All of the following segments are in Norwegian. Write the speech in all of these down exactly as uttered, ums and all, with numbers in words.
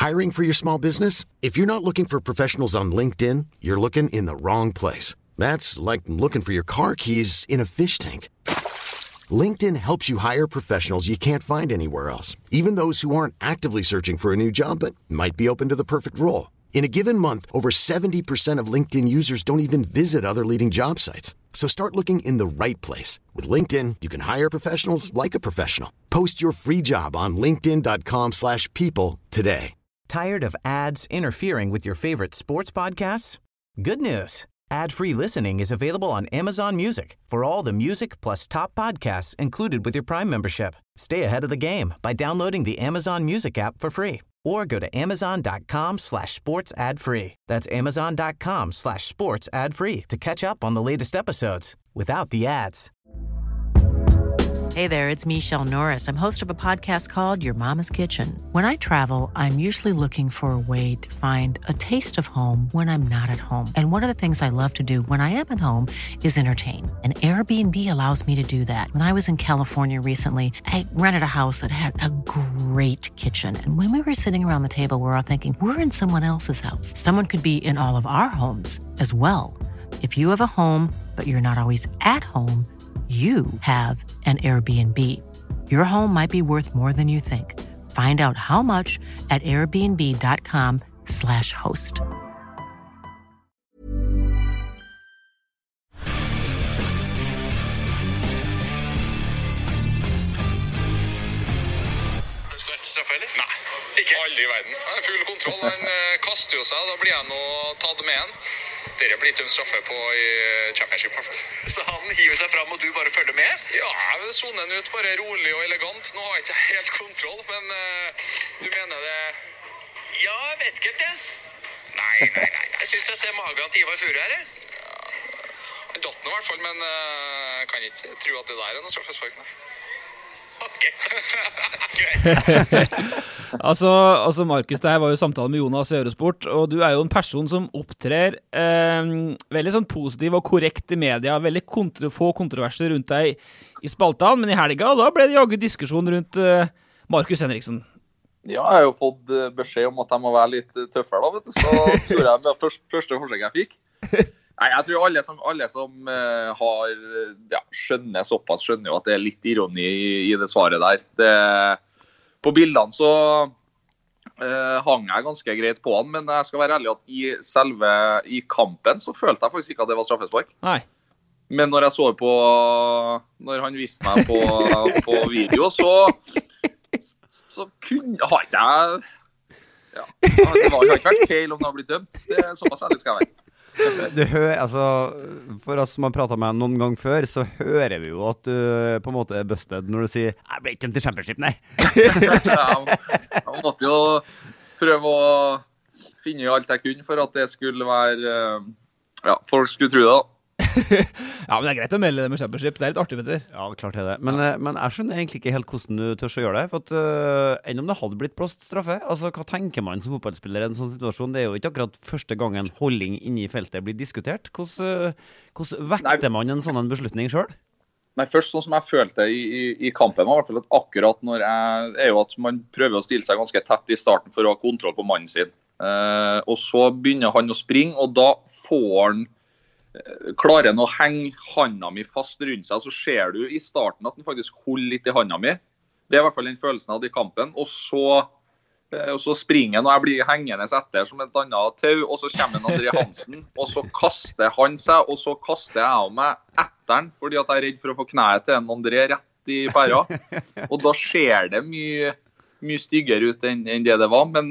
Hiring for your small business? If you're not looking for professionals on LinkedIn, you're looking in the wrong place. That's like looking for your car keys in a fish tank. LinkedIn helps you hire professionals you can't find anywhere else, even those who aren't actively searching for a new job but might be open to the perfect role. In a given month, over seventy percent of LinkedIn users don't even visit other leading job sites. So start looking in the right place. With LinkedIn, you can hire professionals like a professional. Post your free job on linkedin.com slash people today. Tired of ads interfering with your favorite sports podcasts? Good news. Ad-free listening is available on Amazon Music for all the music plus top podcasts included with your Prime membership. Stay ahead of the game by downloading the Amazon Music app for free or go to amazon.com slash sports ad free. That's amazon.com slash sports ad free to catch up on the latest episodes without the ads. Hey there, it's Michelle Norris. I'm host of a podcast called Your Mama's Kitchen. When I travel, I'm usually looking for a way to find a taste of home when I'm not at home. And one of the things I love to do when I am at home is entertain. And Airbnb allows me to do that. When I was in California recently, I rented a house that had a great kitchen. And when we were sitting around the table, we were all thinking, we're in someone else's house. Someone could be in all of our homes as well. If you have a home, but you're not always at home, you have an Airbnb. Your home might be worth more than you think. Find out how much at airbnb.com slash host. Straffe, eller? Nei, ikke aldri i verden. Han er full kontroll, han uh, kaster jo seg, da blir han nå tatt med han. Dere blir ikke en straffe på i championship, i hvert fall. Så han hiver seg frem, og du bare følger med? Ja, sonen ut, bare rolig og elegant. Nå har jeg ikke helt kontroll, men uh, du mener det... Ja, jeg vet ikke helt det. Nei, nei, nei. Jeg synes jeg ser magen til Ivar Fure her, jeg. Ja, han datt nå i hvert fall, men uh, jeg kan ikke tro at det der er noen straffespark, nei. altså, altså Markus, det her var jo samtale med Jonas i Eurosport, og du er jo en person som opptrer eh, veldig sånn positiv og korrekt i media, veldig kontra, få kontroverser rundt deg i spaltene, men i helga da ble det jagget diskusjon rundt eh, Markus Henriksen. Ja, jeg har jo fått beskjed om at jeg må være litt tøffere da, vet du, så tror jeg med første, første forsøk jeg fikk. Nei, jeg tror alle som, alle som uh, har, ja, skjønner såpass, skjønner jo at det er litt ironi i, i det svaret der. Det, på bildene så uh, hang jeg ganske greit på han, men jeg skal være ærlig at i selve i kampen så følte jeg faktisk ikke at det var straffespark. Nei. Men når jeg så på, når han viste meg på, på video, så, så kunne, har ikke jeg, ja, det var ikke vært feil om det har blitt dømt. Det er såpass ærlig skal jeg være. Du hører, altså, for oss som har pratet med deg noen gang før, så hører vi jo at du på en måte er busted når du sier jeg ble ikke dømt til championship, nei. Ja, jeg måtte jo prøve å finne alt jeg kunne for at det skulle være, ja, folk skulle tro det da. Ja, men det er greit å melde det med championship, det er litt artig, vet du. Ja, klart det er det. Men, ja. men jeg skjønner egentlig ikke helt hvordan du tør å gjøre det, for at uh, enn om det hadde blitt blåst straffe, altså hva tenker man som fotballspiller i en sånn situasjon? Det er jo ikke akkurat første gangen holding inne i feltet blir diskutert. Hvordan, hvordan vekter man en sånn en beslutning selv? Nei, først sånn som jeg følte i, i, i kampen var i hvert fall at akkurat når jeg, er jo at man prøver å stille seg ganske tett i starten for å ha kontroll på mannen sin. Uh, og så begynner han å springe, og da får han klarer han å henge handa mi fast rundt seg, så ser du i starten at han faktisk holder litt i handa mi. Det er i hvert fall den følelsen jeg hadde i kampen. Og så, og så springer han, og jeg blir hengende etter som et annet tau, og så kommer han André Hansen, og så kaster han seg, og så kaster jeg av meg etter han, fordi at jeg er redd for å få kneet til en André rett i pæra. Og da ser det mye, mye styggere ut enn, enn det det var, men...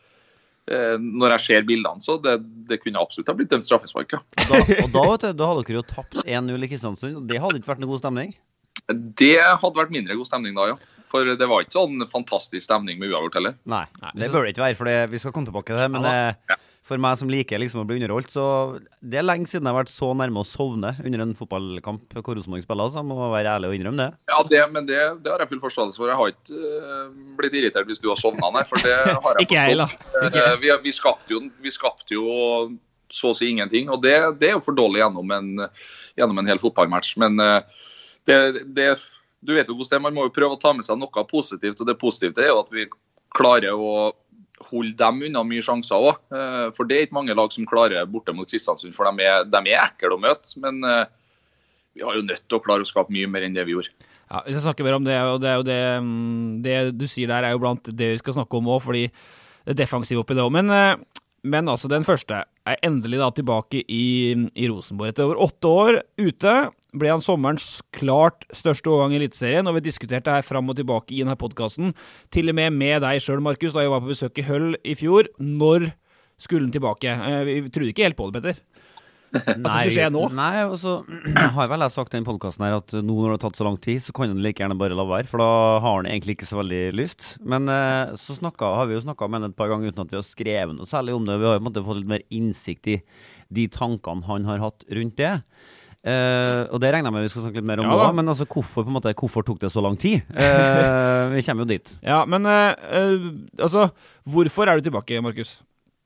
når jeg ser bildene, så det, det kunne absolutt ha blitt dømt straffespark. Ja. Da, og da, vet du, da hadde dere jo tapt en null i Kristiansund, og det hadde ikke vært noe god stemning? Det hadde vært mindre god stemning da, ja. For det var ikke sånn fantastisk stemning med uavgjort heller. Nei, Nei det bør det ikke være, for det, vi skal komme tilbake til det, men ja, ja. For meg som liker liksom å bli underholdt, så det er lenge siden jeg har vært så nærme å sovne under en fotballkamp hvor Rosenborg spiller, så jeg må være ærlig og innrømme det. Ja, det, men det, det har jeg full forståelse for. Jeg har ikke uh, blitt irritert hvis du har sovnet der, for det har jeg ikke forstått. Jeg, uh, vi, vi, skapte jo, vi skapte jo så å si ingenting, og det, det er jo for dårlig gjennom en, gjennom en hel fotballmatch, men uh, det, det, du vet jo hvordan det er, man må jo prøve å ta med seg noe positivt, og det positive er jo at vi klarer å holde dem unna mye sjanser også. For det er ikke mange lag som klarer borte mot Kristiansund, for de er, de er ekle å møte, men vi har jo nødt til å klare å skape mye mer enn det vi gjorde. Ja, hvis jeg snakker mer om det, og det er jo det, det du sier der er jo blant det vi skal snakke om også, fordi det er defensivt oppi det også. Men, men altså den første er endelig da tilbake i, i Rosenborg. Etter over åtte år ute ble han sommerens klart største overgang i Eliteserien, og vi diskuterte her frem og tilbake i denne podcasten, til og med med deg selv, Markus, da jeg var på besøk i Høll i fjor. Når skulle han tilbake? Vi trodde ikke helt på det, Petter. At det skulle skje nå? Nei, og så har vel jeg sagt i den podcasten her at nå når det har tatt så lang tid, så kan han like gjerne bare la være, for da har han egentlig ikke så veldig lyst. Men eh, så snakket, har vi jo snakket med han et par ganger uten at vi har skrevet noe særlig om det. Vi har jo på en måte fått litt mer innsikt i de tankene han har hatt rundt det. Eh, og det regner jeg med vi skal snakke litt mer om ja, nå, men altså hvorfor, på en måte, hvorfor tok det så lang tid? Eh, vi kommer jo dit. Ja, men eh, altså, hvorfor er du tilbake, Markus?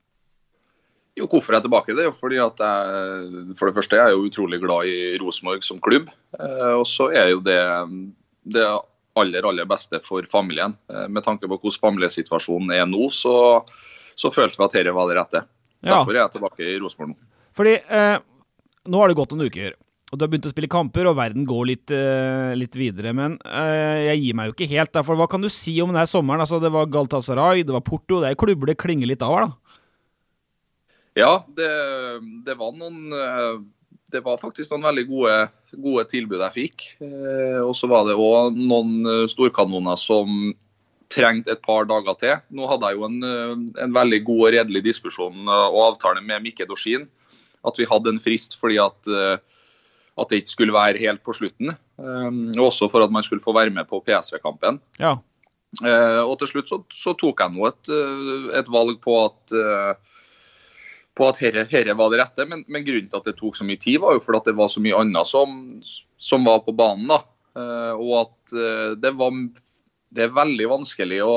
Jo, hvorfor er jeg tilbake? Det er jo fordi at jeg, for det første, jeg er jo utrolig glad i Rosenborg som klubb, eh, og så er jo det det aller, aller beste for familien. Eh, med tanke på hvordan familiesituasjonen er nå, så, så følte vi at dette var det rette. Ja. Derfor er jeg tilbake i Rosenborg nå. Fordi eh, nå har det gått noen uker, og du har begynt å spille kamper, og verden går litt, eh, litt videre, men eh, jeg gir meg jo ikke helt. Derfor, hva kan du si om denne sommeren? Altså, det var Galatasaray, det var Porto, det er klubber det klinger litt av her da. Ja, det, det var noen det var faktisk noen veldig gode, gode tilbud jeg fikk. Eh, og så var det også noen storkanoner som trengte et par dager til. Nå hadde jeg jo en, en veldig god og redelig diskusjon og avtale med Mikke Dorsin, at vi hadde en frist fordi at, at det ikke skulle være helt på slutten. Eh, også for at man skulle få være med på P S V-kampen. Ja. Eh, og til slutt så, så tok jeg nå et, et valg på at på at herre, herre var det rette, men, men grunnen til at det tok så mye tid var jo fordi at det var så mye annet som, som var på banen da, uh, og at uh, det var det er veldig vanskelig å,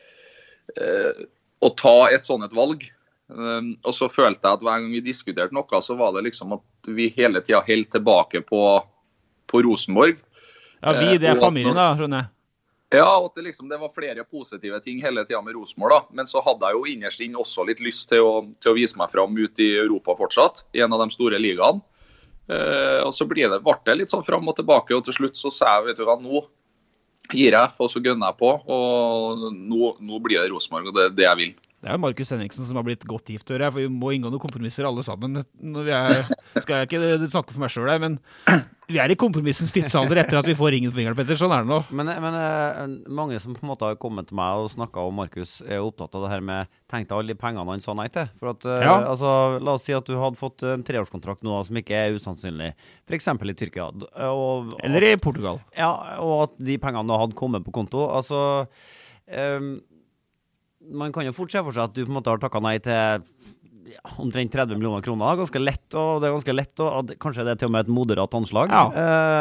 uh, å ta et sånt et valg, um, og så følte jeg at hver gang vi diskuterte noe, så var det liksom at vi hele tiden helt tilbake på, på Rosenborg. Ja, vi, det er familien da, skjønner jeg. Ja, og det, liksom, det var flere positive ting hele tiden med Rosenborg da, men så hadde jeg jo innerst inn også litt lyst til å, til å vise meg frem ut i Europa fortsatt, i en av de store ligaene. Eh, og så blir det, ble det litt sånn frem og tilbake, og til slutt så sa jeg, vet du hva, nå gir jeg, og så gønner jeg på, og nå, nå blir det Rosenborg, og det er det jeg vil. Det er jo Markus Henriksen som har blitt godt gift, hører jeg, for vi må inngå noen kompromisser alle sammen. Når vi er, skal jeg ikke snakke for meg selv der, men vi er i kompromissens tidsalder etter at vi får ringen på fingeren, Petter. Sånn er det nå. Men, men mange som på en måte har kommet til meg og snakket om Markus er opptatt av det her med tenkte alle de pengene han sa nei til. For at, ja. altså, la oss si at du hadde fått en treårskontrakt nå som ikke er usannsynlig. For eksempel i Tyrkia. Og, Eller i Portugal. Ja, og at de pengene da hadde kommet på konto. Altså, um, man kan jo fort se for seg at du på en måte har takket nei til ja, omtrent tretti millioner kroner, ganske lett, og det er ganske lett, og kanskje det er til og med et moderat anslag. Ja.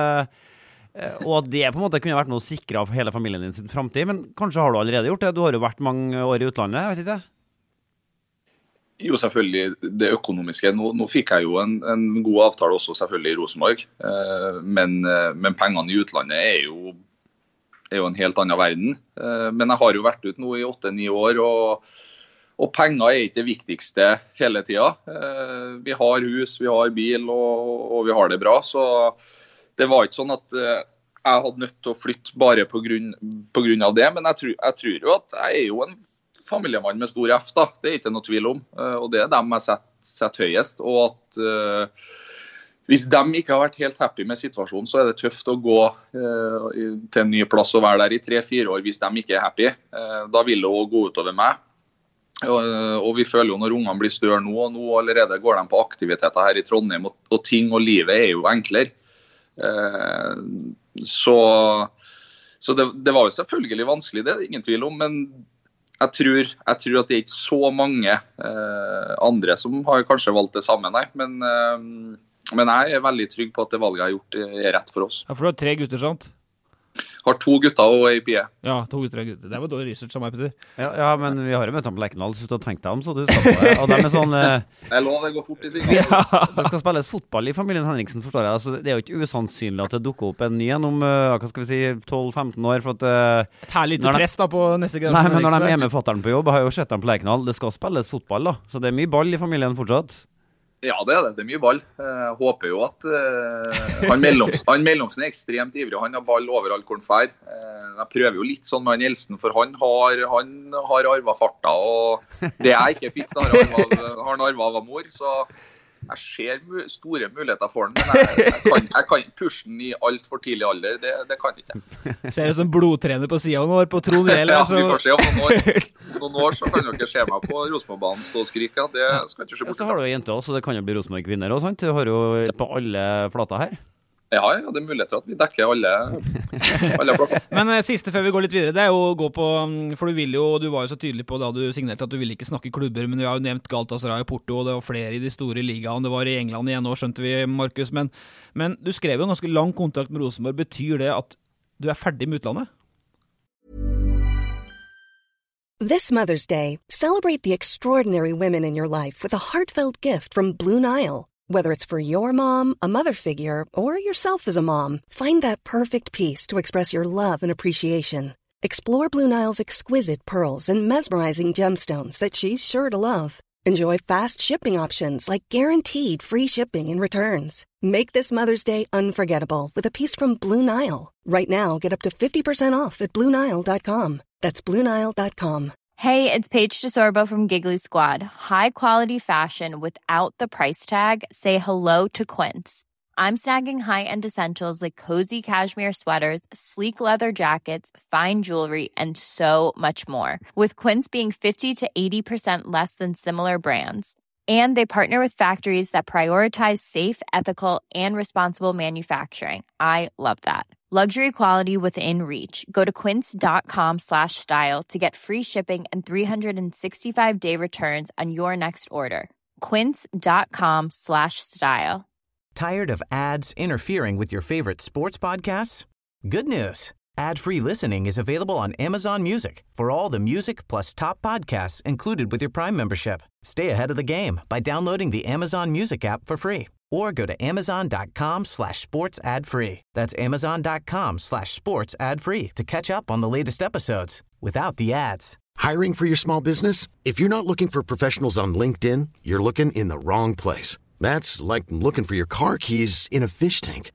Eh, og at det på en måte kunne vært noe å sikre av hele familien din sin fremtid, men kanskje har du allerede gjort det? Du har jo vært mange år i utlandet, jeg vet ikke. Jo, selvfølgelig, det økonomiske. Nå, nå fikk jeg jo en, en god avtale også selvfølgelig i Rosenborg, eh, men, men pengene i utlandet er jo, er jo en helt annen verden. Eh, men jeg har jo vært ut nå i åtte ni år, og Og penger er ikke det viktigste hele tiden. Eh, vi har hus, vi har bil, og, og vi har det bra. Så det var ikke sånn at eh, jeg hadde nødt til å flytte bare på grunn, på grunn av det. Men jeg tror, jeg tror jo at jeg er jo en familiemann med stor F, da. Det er ikke noe tvil om. Eh, og det er dem jeg setter, setter høyest. Og at eh, hvis de ikke har vært helt happy med situasjonen, så er det tøft å gå eh, til en ny plass og være der i tre-fire år hvis de ikke er happy. Eh, da vil det også gå utover meg. Og vi føler jo når ungene blir større nå, og nå allerede går de på aktiviteter her i Trondheim, og, og ting og livet er jo enklere. Eh, så så det, det var jo selvfølgelig vanskelig, det er det ingen tvil om, men jeg tror, jeg tror at det er ikke så mange eh, andre som har kanskje valgt det samme, nei. Men, eh, men jeg er veldig trygg på at det valget jeg har gjort er rett for oss. Ja, for du har tre gutter, sant? Har to gutter og ei pie. Ja, to gutter og gutter. Det var dårlig research av meg, Petter. Ja, ja, men vi har jo møtt ham på Lerkendal, så du har tenkt deg om, så du sa på det. Og de er sånn... Eh, jeg lov, det går fort i svingen. Ja. Det skal spilles fotball i familien Henriksen, forstår jeg. Altså, det er jo ikke usannsynlig at det dukker opp en ny en om, uh, hva skal vi si, tolv femten år, for at... Uh, Et her lite press da på neste generasjon. Nei, men når de er med fatteren på jobb, har jeg jo sett dem på Lerkendal, det skal spilles fotball da, så det er mye ball i familien fortsatt. Ja, det er det. Det er mye ball. Jeg håper jo at uh, han, Melloms, han Mellomsen er ekstremt ivrig, og han har ball overalt hvor han fer. Uh, jeg prøver jo litt sånn med han Elsen, for han har, han har arvet farta, og det jeg ikke fikk da, har han arvet av mor, så jeg ser mu store muligheter for den, men jeg, jeg, kan, jeg kan pushe den i alt for tidlig alder, det, det kan ikke jeg. Ser du som blodtrener på siden av noen år på Trond Rehel? Ja, vi får se om noen år. Noen år så kan dere se meg på Rosenborgbanen stå og skrike, det skal ikke se bort. Ja, så har du jo jenter også, så det kan jo bli Rosenborg-kvinner også, sant? Du har jo på alle flater her. Ja, ja, det er muligheter at vi dekker alle, alle flater. Men eh, siste før vi går litt videre, det er jo å gå på, for du vil jo, du var jo så tydelig på da du signerte at du ville ikke snakke klubber, men du har jo nevnt Galatasaray og Porto, og det var flere i de store ligaene, det var i England igjen nå, skjønte vi, Markus, men, men du skrev jo en ganske lang kontrakt med Rosenborg. Betyr det at du er ferdig med utlandet? This Mother's Day, celebrate the extraordinary women in your life with a heartfelt gift from Blue Nile. Whether it's for your mom, a mother figure, or yourself as a mom, find that perfect piece to express your love and appreciation. Explore Blue Nile's exquisite pearls and mesmerizing gemstones that she's sure to love. Enjoy fast shipping options like guaranteed free shipping and returns. Make this Mother's Day unforgettable with a piece from Blue Nile. Right now, get up to fifty percent off at Blue Nile dot com. That's Blue Nile dot com. Hey, it's Paige DeSorbo from Giggly Squad. High quality fashion without the price tag. Say hello to Quince. I'm snagging high-end essentials like cozy cashmere sweaters, sleek leather jackets, fine jewelry, and so much more. With Quince being fifty to eighty percent less than similar brands. And they partner with factories that prioritize safe, ethical, and responsible manufacturing. I love that. Luxury quality within reach. Go to quince.com slash style to get free shipping and three sixty-five day returns on your next order. Quince.com slash style. Tired of ads interfering with your favorite sports podcasts? Good news. Ad-free listening is available on Amazon Music for all the music plus top podcasts included with your Prime membership. Stay ahead of the game by downloading the Amazon Music app for free or go to amazon.com slash sports ad free. That's amazon.com slash sports ad free to catch up on the latest episodes without the ads. Hiring for your small business? If you're not looking for professionals on LinkedIn, you're looking in the wrong place. That's like looking for your car keys in a fish tank.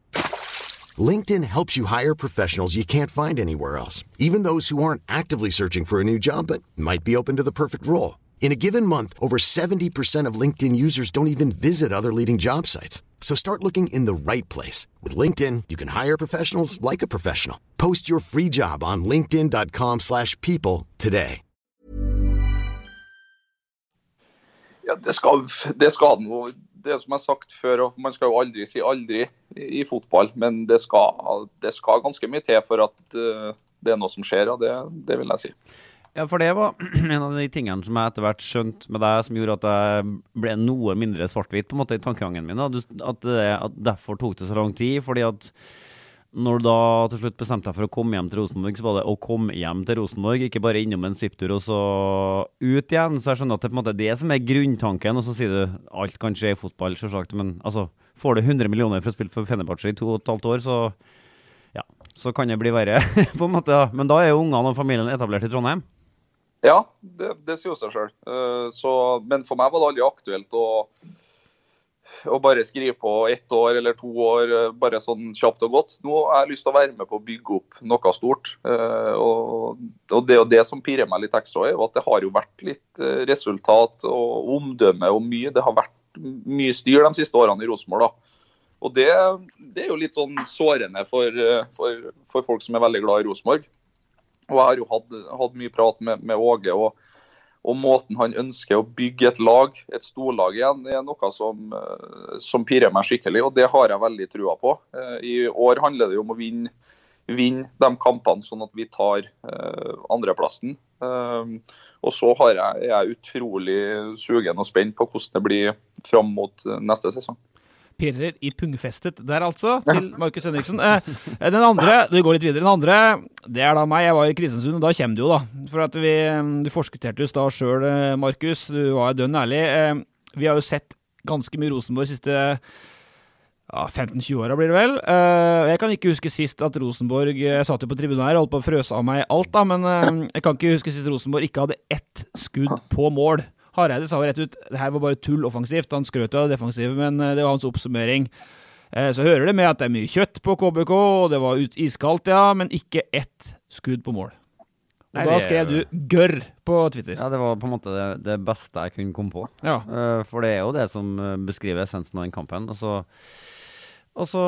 LinkedIn helps you hire professionals you can't find anywhere else, even those who aren't actively searching for a new job but might be open to the perfect role. In a given month, over seventy percent of LinkedIn users don't even visit other leading job sites. So start looking in the right place. With LinkedIn, you can hire professionals like a professional. Post your free job on linkedin.com slash people today. Ja, det skal, det skal noe. Det som jeg har sagt før, og man skal jo aldri si aldri i, i fotball, men det skal, det skal ganske mye til for at uh, det er noe som skjer, og det, det vil jeg si. Ja, for det var en av de tingene som jeg etter hvert skjønt med deg, som gjorde at jeg ble noe mindre svart-hvitt på en måte i tankegangen min. At, at, at derfor tok det så lang tid, fordi at når du da til slutt bestemte deg for å komme hjem til Rosenborg, så var det å komme hjem til Rosenborg, ikke bare innom en svipptur og så ut igjen. Så jeg skjønner at det er på en måte det som er grunntanken, og så sier du alt kan skje i fotball, selvsagt, men altså, får du hundre millioner for å spille for Fenerbahçe i to og et halvt år, så, ja, så kan det bli verre, på en måte. Men da er jo ungene og familien etablert i Trondheim. Ja, det, det sier jo seg selv. Uh, så, men for meg var det aldri aktuelt å og bare skrive på ett år eller to år, bare sånn kjapt og godt. Nå har jeg lyst til å være med på å bygge opp noe stort. Og, og det og det som pirrer meg litt ekstra er at det har jo vært litt resultat og omdømme og mye. Det har vært mye styr de siste årene i Rosenborg da. Og det, det er jo litt sånn sårende for, for, for folk som er veldig glad i Rosenborg. Og jeg har jo hatt, hatt mye prat med, med Åge, og Og måten han ønsker å bygge et lag, et storlag igjen, er noe som, som pirrer meg skikkelig, og det har jeg veldig trua på. I år handler det jo om å vinne, vinne de kampene, sånn at vi tar uh, andreplassen. Uh, og så har jeg, jeg er utrolig sugen og spent på hvordan det blir fram mot neste sesong. pirrer i pungfestet der altså, til Markus Henriksen. Eh, den andre, du går litt videre, den andre, det er da meg, jeg var i Kristiansund, og da kommer du jo da. For at vi, du forskutterte jo da selv, Markus, du var dønn ærlig. Eh, vi har jo sett ganske mye Rosenborg siste ja, femten til tjue åra blir det vel. Uh, jeg kan ikke huske sist at Rosenborg, jeg satt jo på tribunen her, holdt på å frøse av meg alt da, men uh, jeg kan ikke huske sist Rosenborg ikke hadde ett skudd på mål. Hareide sa jo rett ut, det her var bare tull offensivt, han skrøt av det defensive, men uh, det var hans oppsummering. Uh, så hører det med at det er mye kjøtt på K B K, og det var ut iskaldt, ja, men ikke ett skudd på mål. Og Nei, da skrev du gørr på Twitter. Ja, det var på en måte det, det beste jeg kunne komme på. Ja. Uh, for det er jo det som beskriver essensen av den kampen, og så Og så,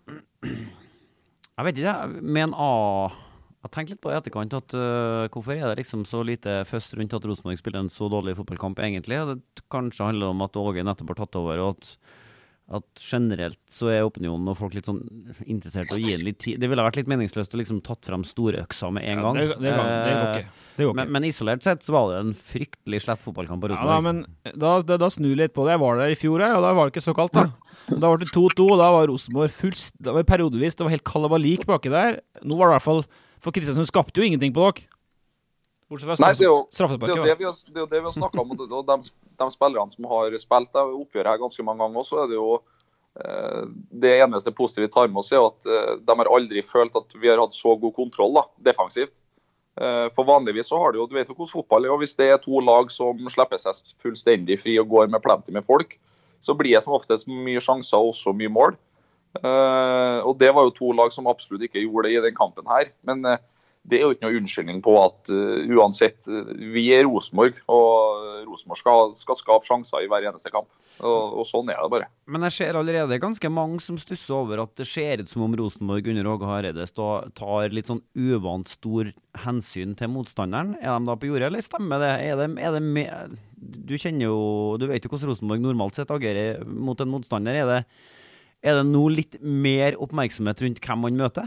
jeg vet ikke, med en A, jeg tenkte litt på i etterkant at uh, hvorfor er det liksom så lite først rundt at Rosenborg spiller en så dårlig fotballkamp egentlig? Det kanskje handler om at Åge nettopp har tatt over, og at, at generelt så er opinionen og folk litt sånn interessert å gi en litt tid. Det ville vært litt meningsløst å liksom tatt frem store øksa med en gang. Ja, det, det, går, det går ikke. Det går ikke. Men, men isolert sett så var det en fryktelig slett fotballkamp på Rosenborg. Ja, da, men da, da, da snur litt på det. Jeg var der i fjor, og da var det ikke så kaldt da. Da var det to to, og da var Rosenborg fullst, det var periodevis, det var helt kalabalik baki der. Nå var det i hvert fall, for Kristiansund skapte jo ingenting på dere. Bortsett fra Nei, det er jo straffesparket. Det er jo det vi har, det er jo det vi har snakket om, og de, de spillerne som har spilt det oppgjør her ganske mange ganger også, er det jo eh, det eneste positive vi tar med oss er at eh, de har aldri følt at vi har hatt så god kontroll da, defensivt. Eh, for vanligvis så har det jo, du vet jo hvordan fotball er, og hvis det er to lag som slipper seg fullstendig fri og går med plenty med folk, så blir det som oftest mye sjanser og også mye mål. Uh, og det var jo to lag som absolutt ikke gjorde det i den kampen her. Men uh, det er jo ikke noe unnskyldning på at uh, uansett, uh, vi er Rosenborg, og Rosenborg skal, skal skape sjanser i hver eneste kamp. Og, og sånn er det bare. Men jeg ser allerede ganske mange som stusser over at det ser ut som om Rosenborg under Åge Hareide tar litt sånn uvant stor hensyn til motstanderen. Er de da på jordet, eller stemmer det? Er det, er det med, du kjenner jo, du vet jo hvordan Rosenborg normalt sett agerer mot en motstander. Er det, er det nå litt mer oppmerksomhet rundt hvem man møter?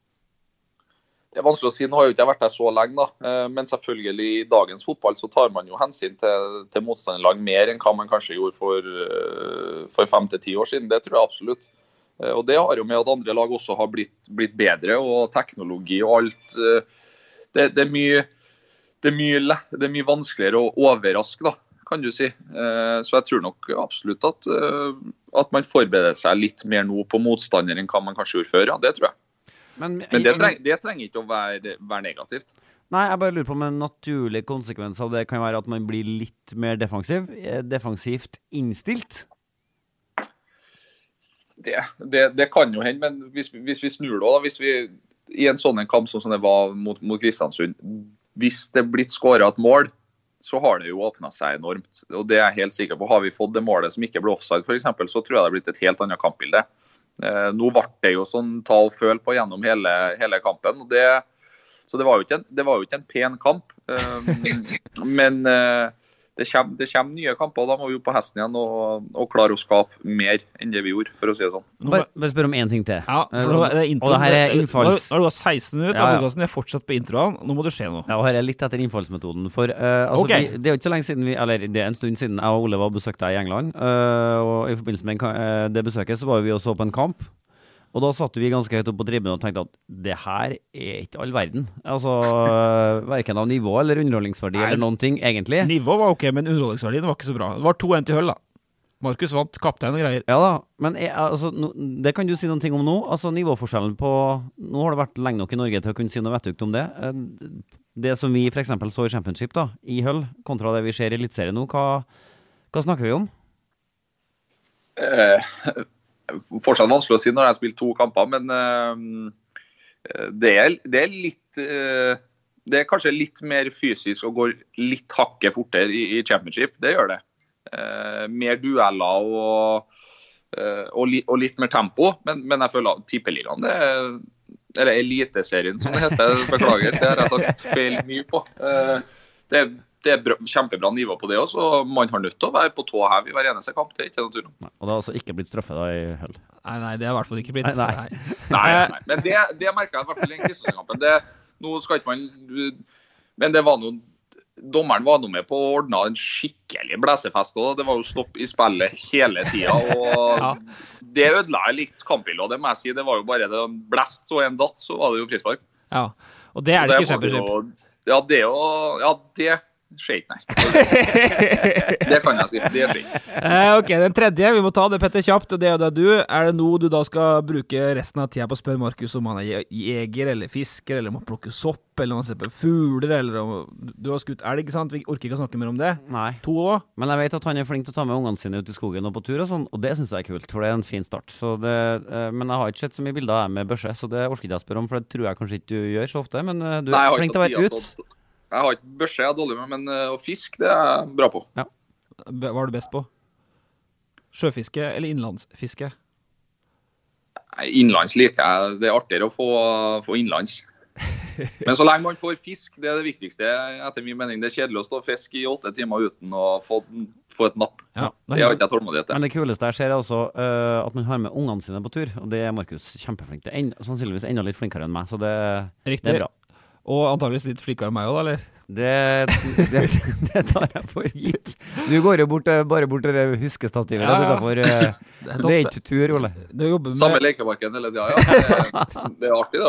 Det er vanskelig å si, nå har jo ikke jeg vært der så lenge da, men selvfølgelig i dagens fotball så tar man jo hensyn til, til motstanderlag mer enn hva man kanskje gjorde for, for fem til ti år siden, det tror jeg absolutt. Og det har jo med at andre lag også har blitt, blitt bedre, og teknologi og alt, det, det, er mye, det, er mye, det er mye vanskeligere å overraske da, kan du si. Så jeg tror nok absolutt at, at man forbereder seg litt mer nå på motstander enn hva man kanskje gjorde før, ja, det tror jeg. Men, men det, treng, det trenger ikke å være, være negativt. Nei, jeg bare lurer på om en naturlig konsekvens av det kan være at man blir litt mer defensiv, defensivt innstilt. Det, det, det kan jo hende, men hvis, hvis vi snur det da, hvis vi i en sånn en kamp som det var mot, mot Kristiansund, hvis det blitt skåret et mål, så har det jo åpnet seg enormt. Og det er jeg helt sikker på. Har vi fått det målet som ikke ble offside for eksempel, så tror jeg det har blitt et helt annet kampbilde. Eh, nå ble det jo sånn ta og føle på gjennom hele, hele kampen, og det, så det var, jo ikke en, det var jo ikke en pen kamp, eh, men eh, det, kommer, det kommer nye kamper, og da må vi jo på hesten igjen og, og klare å skape mer enn det vi gjorde, for å si det sånn. Bare, bare spør om en ting til. Ja, for nå er det introen. Og det her er innfalls... Nå har du gått seksten minutter, ja, ja. Vi er fortsatt på introen, nå må det skje noe. Ja, og her er litt etter innfallsmetoden, for uh, altså, okay. vi, det er jo ikke så lenge siden vi, eller det er en stund siden jeg og Ole var besøkt deg i England, uh, og i forbindelse med en, uh, det besøket så var vi og så på en kamp. Og da satt vi ganske høyt opp på tribunen og tenkte at det her er ikke all verden. Altså, hverken av nivå eller underholdningsverdi Nei, eller noen ting, egentlig. Nivå var ok, men underholdningsverdien var ikke så bra. Det var to en til høll da. Markus vant, kaptein og greier. Ja da, men jeg, altså, no, det kan du si noen ting om nå. Altså, nivåforskjellen på... Nå har det vært lenge nok i Norge til å kunne si noe vettugt om det. Det som vi for eksempel så i Championship da, i høll, kontra det vi ser i Elitserien nå, hva, hva snakker vi om? Eh... Fortsatt vanskelig å si når jeg har spilt to kamper, men uh, det, er, det er litt uh, det er kanskje litt mer fysisk og går litt hakket fortere i, i Championship, det gjør det. Uh, mer dueller og, uh, og, li, og litt mer tempo, men, men jeg føler at tippeligaen, det er, eller eliteserien som det heter, beklager, det har jeg sagt feil mye på. Uh, det er Det er bra, kjempebra nivå på det også, og man har nødt til å være på tå her i hver eneste kamp, det er ikke naturlig. Nei, og det har altså ikke blitt straffe da i høll? Nei, nei, det har i hvert fall ikke blitt. Nei, nei. nei, nei, nei. Men det, det merket jeg i hvert fall i den Kristiansund-kampen. Nå skal ikke man... Men det var noe... dommeren var nå med på å ordne en skikkelig blæsefest også. Det var jo stopp i spillet hele tiden, og ja. Det ødela jeg litt kampbildet, og det må jeg si, det var jo bare det en blæst og en datt, så var det jo frispark. Ja, og det er det, det ikke Championship. Ja, det jo, ja, det skjeit, nei. Det kan jeg si, det skjeit. Eh, ok, den tredje, vi må ta det, Petter, kjapt, og det er jo da du. Er det noe du da skal bruke resten av tida på å spørre Markus om han er jeger eller fisker, eller må plukke sopp, eller om han ser på fugler, eller om du har skutt elg, sant? Vi orker ikke å snakke mer om det. Nei. To også. Men jeg vet at han er flink til å ta med ungene sine ut i skogen og på tur og sånn, og det synes jeg er kult, for det er en fin start. Så det, eh, men jeg har ikke sett så mye bilder av deg med børse, så det orker ikke jeg spørre om, for det tror jeg kanskje ikke du gjør så ofte, men du er nei, flink til å være ut. Jeg har ikke børse, jeg er dårlig med, men uh, fisk, det er jeg bra på. Ja. Hva er du best på? Sjøfiske eller innlandsfiske? Innlands liker jeg. Det er artigere å få, få innlands. Men så lenge man får fisk, det er det viktigste. Etter min mening, det er kjedelig å stå fisk i åtte timer uten å få, få et napp. Ja, det har ikke jeg tålmodighet til. Men det kuleste jeg ser er også uh, at man har med ungene sine på tur, og det er Markus kjempeflink. Det er en, sannsynligvis enda litt flinkere enn meg, så det, det er bra. Og antageligvis litt flikkere enn meg også, eller? Det, det, det tar jeg for gitt. Du går jo bort, bare bort til det huskestativet. Ja, ja. For, uh, det, er det er ikke tur, Ole. Med... Samme lekebakken hele tiden, ja. Det, det er artig, det,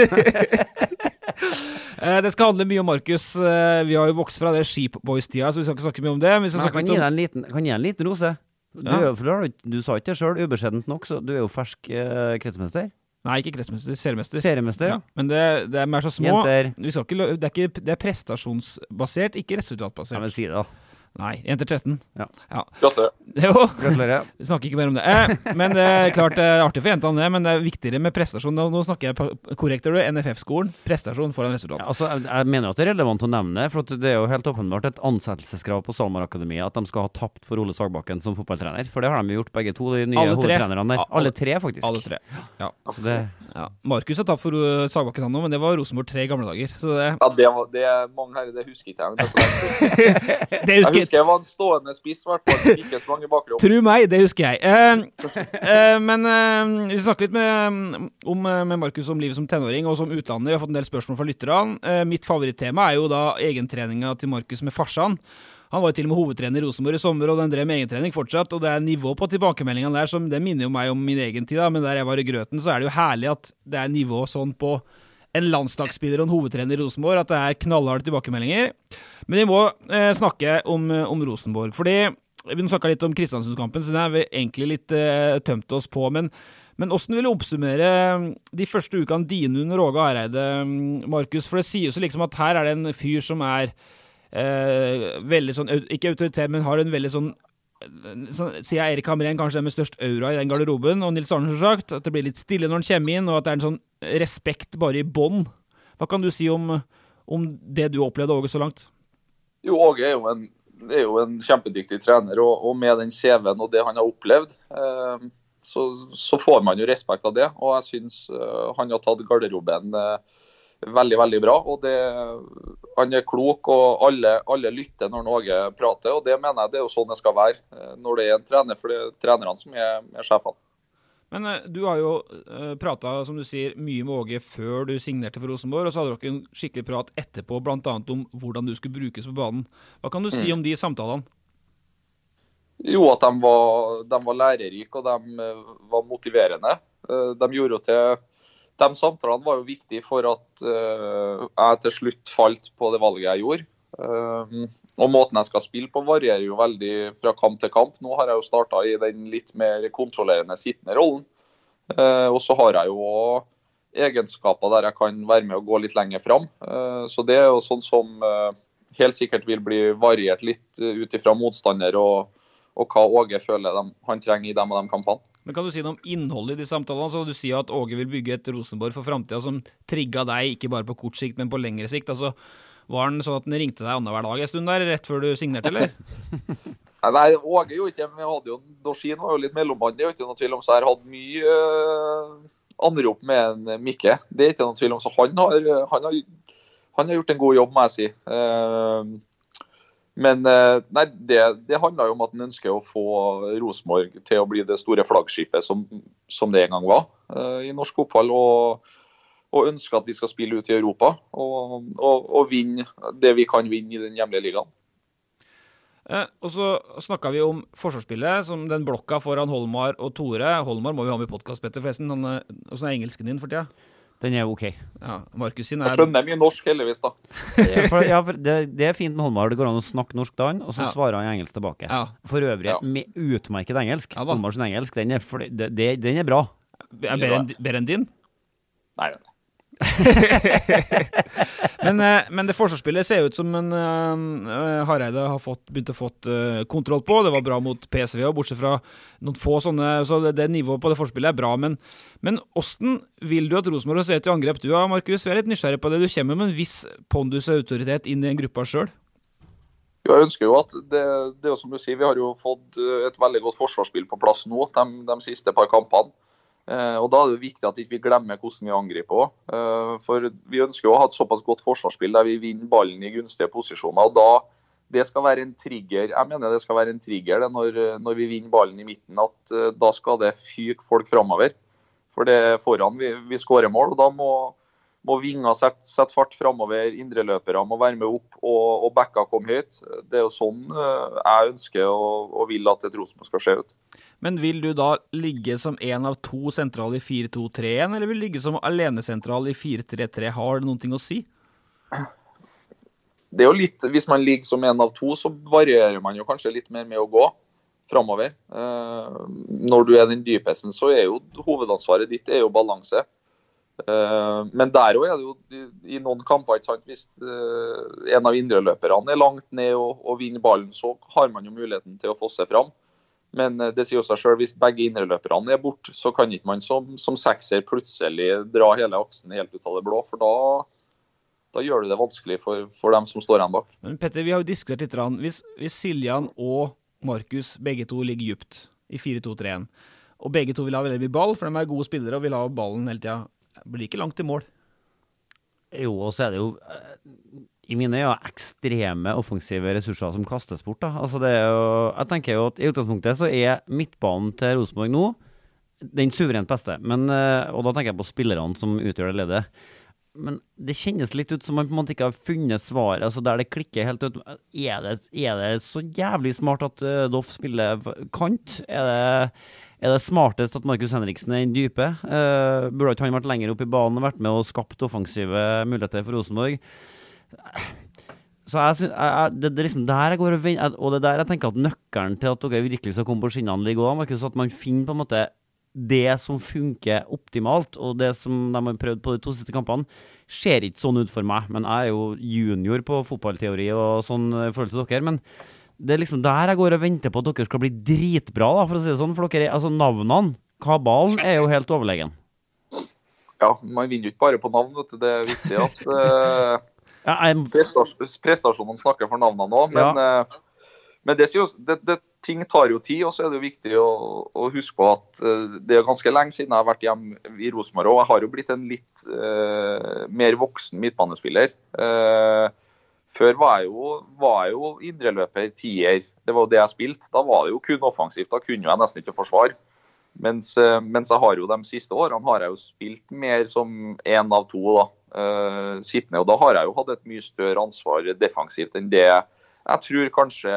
altså. Det skal handle mye om Markus. Vi har jo vokst fra det Sheepboys-tida, så vi skal ikke snakke mye om det. Men jeg kan, gi deg en liten, kan gi deg en liten rose. Du, ja. du, du sa ikke det selv, ubeskjedent nok, så du er jo fersk uh, kretsmester. Nei, ikke kretsmester, seriemester. Seriemester, ja. Men det, det er mer så små. Jenter. Vi skal ikke, det, er ikke, det er prestasjonsbasert, ikke resultatbasert. Ja, men si det da. Nei, jenter tretten. Ja. Ja. Gratulerer. Jo, Gratulerer. Vi snakker ikke mer om det. Eh, men det er klart det er artig for jentene det, men det er viktigere med prestasjon. Nå, nå snakker jeg korrekt, er du, N F F-skolen, prestasjon foran resultat. Ja, altså, jeg, jeg mener at det er relevant å nevne, for det er jo helt åpenbart et ansettelseskrav på Salmar Akademiet at de skal ha tapt for Ole Sagbakken som fotballtrener, for det har de jo gjort begge to, de nye hovedtrenerne der. Alle, alle tre, faktisk. Alle tre, ja. Så det... ja. Markus har tapt for Sagbakken han nå, men det var Rosenborg tre gamle dager. Så det... Ja, det, var, det er mange her, det husker ikke jeg. Men det, det husker... jeg husker jeg var en stående spiss, hvert fall, ikke så mange bakrom. Tro meg, det husker jeg. Eh, eh, men eh, vi snakker litt med, om, med Markus om livet som tenåring og som utlandet. Vi har fått en del spørsmål fra lytterne. Eh, mitt favorittema er jo da egentreninga til Markus med farsan. Han var jo til og med hovedtrener i Rosenborg i sommer, og den drev med egentrening fortsatt, og det er nivå på tilbakemeldingene der som det minner jo meg om min egen tid, da, men der jeg var i grøten, så er det jo herlig at det er nivå sånn på en landslagsspiller og en hovedtrener i Rosenborg, at det er knallharde tilbakemeldinger. Men vi må eh, snakke om, om Rosenborg, fordi vi snakket litt om Kristiansundskampen, så den er vi egentlig litt eh, tømt oss på, men, men hvordan vil du oppsummere de første ukene dine under Åge Hareide, Markus? For det sier jo så liksom at her er det en fyr som er eh, veldig sånn, ikke autoritet, men har en veldig sånn, så sier jeg Erik Hamren kanskje er med størst aura i den garderoben, og Nils Arne har sagt at det blir litt stille når han kommer inn, og at det er en sånn respekt bare i bånd. Hva kan du si om, om det du opplevde, Åge, så langt? Jo, Åge er jo en, er jo en kjempedyktig trener, og, og med den C V-en og det han har opplevd, eh, så, så får man jo respekt av det, og jeg synes eh, han har tatt garderoben eh, veldig, veldig bra, og det, han er klok, og alle, alle lytter når Åge prater, og det mener jeg det er jo sånn det skal være når det er en trener, for det er trenerne som er, er sjefene. Men uh, du har jo uh, pratet, som du sier, mye med Åge før du signerte for Rosenborg, og så hadde dere en skikkelig prat etterpå, blant annet om hvordan du skulle brukes på banen. Hva kan du si om de samtalene? Jo, at de var, de var lærerike, og de var motiverende. Uh, de gjorde jo til De samtalene var jo viktige for at uh, jeg til slutt falt på det valget jeg gjorde. Uh, og måten jeg skal spille på varierer jo veldig fra kamp til kamp. Nå har jeg jo startet i den litt mer kontrollerende sittende rollen. Uh, og så har jeg jo egenskaper der jeg kan være med og gå litt lenger fram. Uh, så det er jo sånn som uh, helt sikkert vil bli variert litt uh, ut ifra motstander og, og hva Åge føler de, han trenger i dem og de kampene. Men kan du si noe om innholdet i de samtalene? Så du sier at Åge vil bygge et Rosenborg for fremtiden som trigget deg, ikke bare på kort sikt, men på lengre sikt. Altså, var han sånn at han ringte deg annenhver dag en stund der, rett før du signerte, eller? Nei, Åge jo ikke, men jeg hadde jo, Dorsin var jo litt mellommann, det er jo ikke noe tvil om, så jeg hadde mye uh, anrop med en Mikke. Det er ikke noe tvil om, så han har, han har, han har gjort en god jobb, må jeg si. Uh, Men nei, det, det handler jo om at han ønsker å få Rosenborg til å bli det store flaggskipet som, som det en gang var uh, i norsk fotball. Og, og ønsker at vi skal spille ut i Europa, og, og, og vinne det vi kan vinne i den hjemlige ligaen. Eh, og så snakket vi om forsvarsspillet, som den blokka foran Holmar og Tore. Holmar må vi ha med i podcast, Petter, forresten. Han, hvordan er engelsken din for tida? Den er ok. Ja, Markus sin er... Jeg skjønner mye norsk, heldigvis, da. Ja, for, ja, for det, det er fint med Holmar. Det går an å snakke norsk da han, og så Ja. svarer han engelsk tilbake. Ja. For øvrig, Ja. med utmerket engelsk. Ja da. Holmar sin engelsk, den er, fl- det, det, den er bra. Er bedre enn, bedre enn din? Nei, nei. Men, eh, men det forsvarsspillet ser ut som en uh, Hareide har fått, begynt å fått uh, kontroll på. Det var bra mot P S V, og bortsett fra noen få sånne, så det, det nivået på det forsvarsspillet er bra. Men, men hvordan vil du at Rosenborg ser ut i angrep? Du, Markus, vi er litt nysgjerrig på det. Du kommer med en viss pondus og autoritet inn i en gruppa selv. Jeg ønsker jo at det, det er jo som du sier, vi har jo fått et veldig godt forsvarsspill på plass nå, de, de siste par kampene. Eh, og da er det viktig at vi ikke glemmer hvordan vi angriper også. Eh, for vi ønsker jo å ha et såpass godt forsvarsspill der vi vinner ballen i gunstige posisjoner. Og da, det skal være en trigger, jeg mener det skal være en trigger det når, når vi vinner ballen i midten, at uh, da skal det fyke folk fremover. For det er foran vi, vi skårer mål, og da må, må vinger sette, sette fart fremover, indreløpere må være med opp, og, og backa komme høyt. Det er jo sånn uh, jeg ønsker og, og vil at et Rosenborg skal se ut. Men vil du da ligge som en av to sentral i fire to tre en, eller vil du ligge som alenesentral i fire tre tre? Har det noen ting å si? Det er jo litt, hvis man ligger som en av to, så varierer man jo kanskje litt mer med å gå fremover. Eh, når du er den dypesten, så er jo hovedansvaret ditt er jo balanse. Eh, men der også er det jo i, i noen kamper, ikke sant? Hvis eh, en av indreløperne er langt ned og, og vinner ballen, så har man jo muligheten til å få seg fram. Men det sier jo seg selv, hvis begge indreløperne er bort, så kan ikke man som, som sekser plutselig dra hele aksen helt ut av det blå, for da, da gjør du det vanskelig for, for dem som står igjen bak. Men Petter, vi har jo diskutert litt, hvis, hvis Siljan og Markus begge to ligger djupt i fire to tre en, og begge to vil ha veldig mye ball, for de er gode spillere og vil ha ballen hele tiden, det blir ikke langt til mål. Jo, og så er det jo i mine øyne ekstreme offensive ressurser som kastes bort da. Altså det er jo, jeg tenker jo at i utgangspunktet så er midtbanen til Rosenborg nå den suverent beste, men, og da tenker jeg på spillerne som utgjør det ledet. Men det kjennes litt ut som man på en måte ikke har funnet svaret, altså der det klikker helt ut. Er det, er det så jævlig smart at uh, Doff spiller kant? Er det, er det smartest at Markus Henriksen er i dype? Uh, burde ikke han vært lenger opp i banen og vært med og skapt offensive muligheter for Rosenborg? Så jeg synes, jeg, det, det er liksom der jeg går og venter, og det der jeg tenker at nøkkelen til at dere virkelig skal komme på skinnene ligger også, Markus, at man finner på en måte det som funker optimalt, og det som de har prøvd på de to siste kampene, ser ikke sånn ut for meg, men jeg er jo junior på fotballteori og sånn i forhold til dere, men det er liksom der jeg går og venter på at dere skal bli dritbra, da, for å si det sånn, for dere, altså navnene, kabalen er jo helt overlegen. Ja, man vinner jo ikke bare på navn, vet du. Det er viktig at uh, ja, jeg... prestas- prestasjonene snakker for navnene nå, men, ja. uh, men det, sier jo, det, det, ting tar jo tid, og så er det jo viktig å, å huske på at uh, det er ganske lenge siden jeg har vært hjemme i Rosenborg, og jeg har jo blitt en litt uh, mer voksen midtbanespiller. Uh, før var jeg jo, var jeg jo indreløper tier, det var jo det jeg spilte, da var det jo kun offensivt, da kunne jeg nesten ikke forsvare. Mens, mens jeg har jo de siste årene har jeg jo spilt mer som en av to da, uh, sittende, og da har jeg jo hatt et mye større ansvar defensivt enn det jeg tror kanskje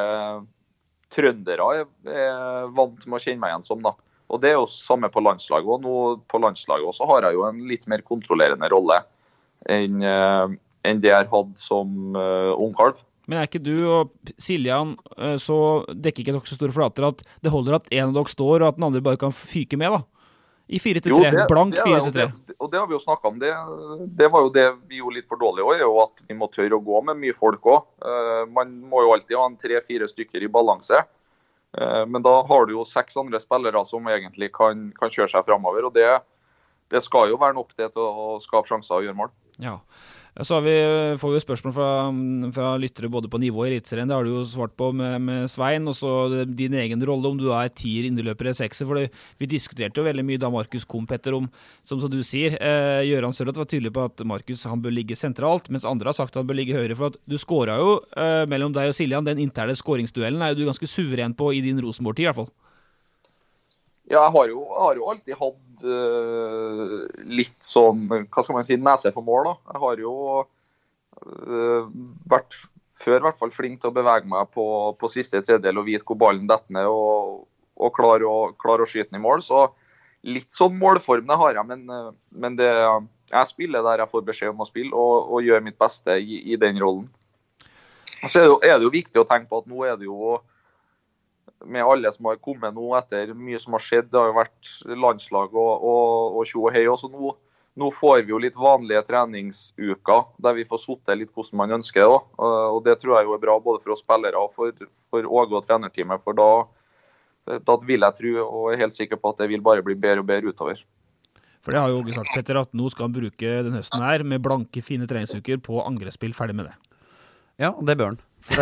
trøndere er, er vant med å kjenne meg igjen som da. Og det er jo samme på landslaget, og nå på landslaget også har jeg jo en litt mer kontrollerende rolle enn, uh, enn det jeg har hatt som uh, ungkalv. Men er ikke du og Siljan så dekker ikke dere så store flater at det holder at en av dere står og at den andre bare kan fyke med da? I fire til tre, blank fire til tre. Og det har vi jo snakket om. Det, det var jo det vi gjorde litt for dårlig også, er jo at vi må tørre å gå med mye folk også. Uh, man må jo alltid ha en tre-fire stykker i balanse. Uh, men da har du jo seks andre spillere som egentlig kan, kan kjøre seg fremover, og det, det skal jo være nok det til å skape sjanser og gjøre mål. Ja. Så har vi, får vi jo spørsmål fra, fra lyttere både på nivå i Eliteserien, det har du jo svart på med, med Svein, og så din egen rolle om du er tier, indreløper eller sekser, for det, vi diskuterte jo veldig mye da Markus kom, Petter, om, som, som du sier, eh, Gøran Sørloth var tydelig på at Markus han bør ligge sentralt, mens andre har sagt at han bør ligge høyere, for at du skåret jo eh, mellom deg og Siljan, den interne skåringsduellen er jo du ganske suveren på i din Rosenborg-tid i hvert fall. Ja, jeg har jo, jeg har jo alltid hatt uh, litt sånn, hva skal man si, nese for mål da. Jeg har jo uh, vært før i hvert fall flink til å bevege meg på, på siste tredjedel og vite hvor ballen detter ned og, og klare å, klare å skyte den i mål. Så litt sånn målform det har jeg, men, men det, jeg spiller der jeg får beskjed om å spille og, og gjør mitt beste i, i den rollen. Så er det, jo, er det jo viktig å tenke på at nå er det jo med alle som har kommet nå etter mye som har skjedd, det har jo vært landslag og, og, og tjo og hei, og så nå, nå får vi jo litt vanlige treningsuker, der vi får suttet litt hvordan man ønsker det, og det tror jeg jo er bra både for oss spillere og for, for Åge og trenerteamet, for da, da vil jeg tro og er helt sikker på at det vil bare bli bedre og bedre utover. For det har jo Åge sagt, Petter, at nå skal han bruke den høsten her med blanke, fine treningsuker på angrespill, ferdig med det. Ja, det bør han.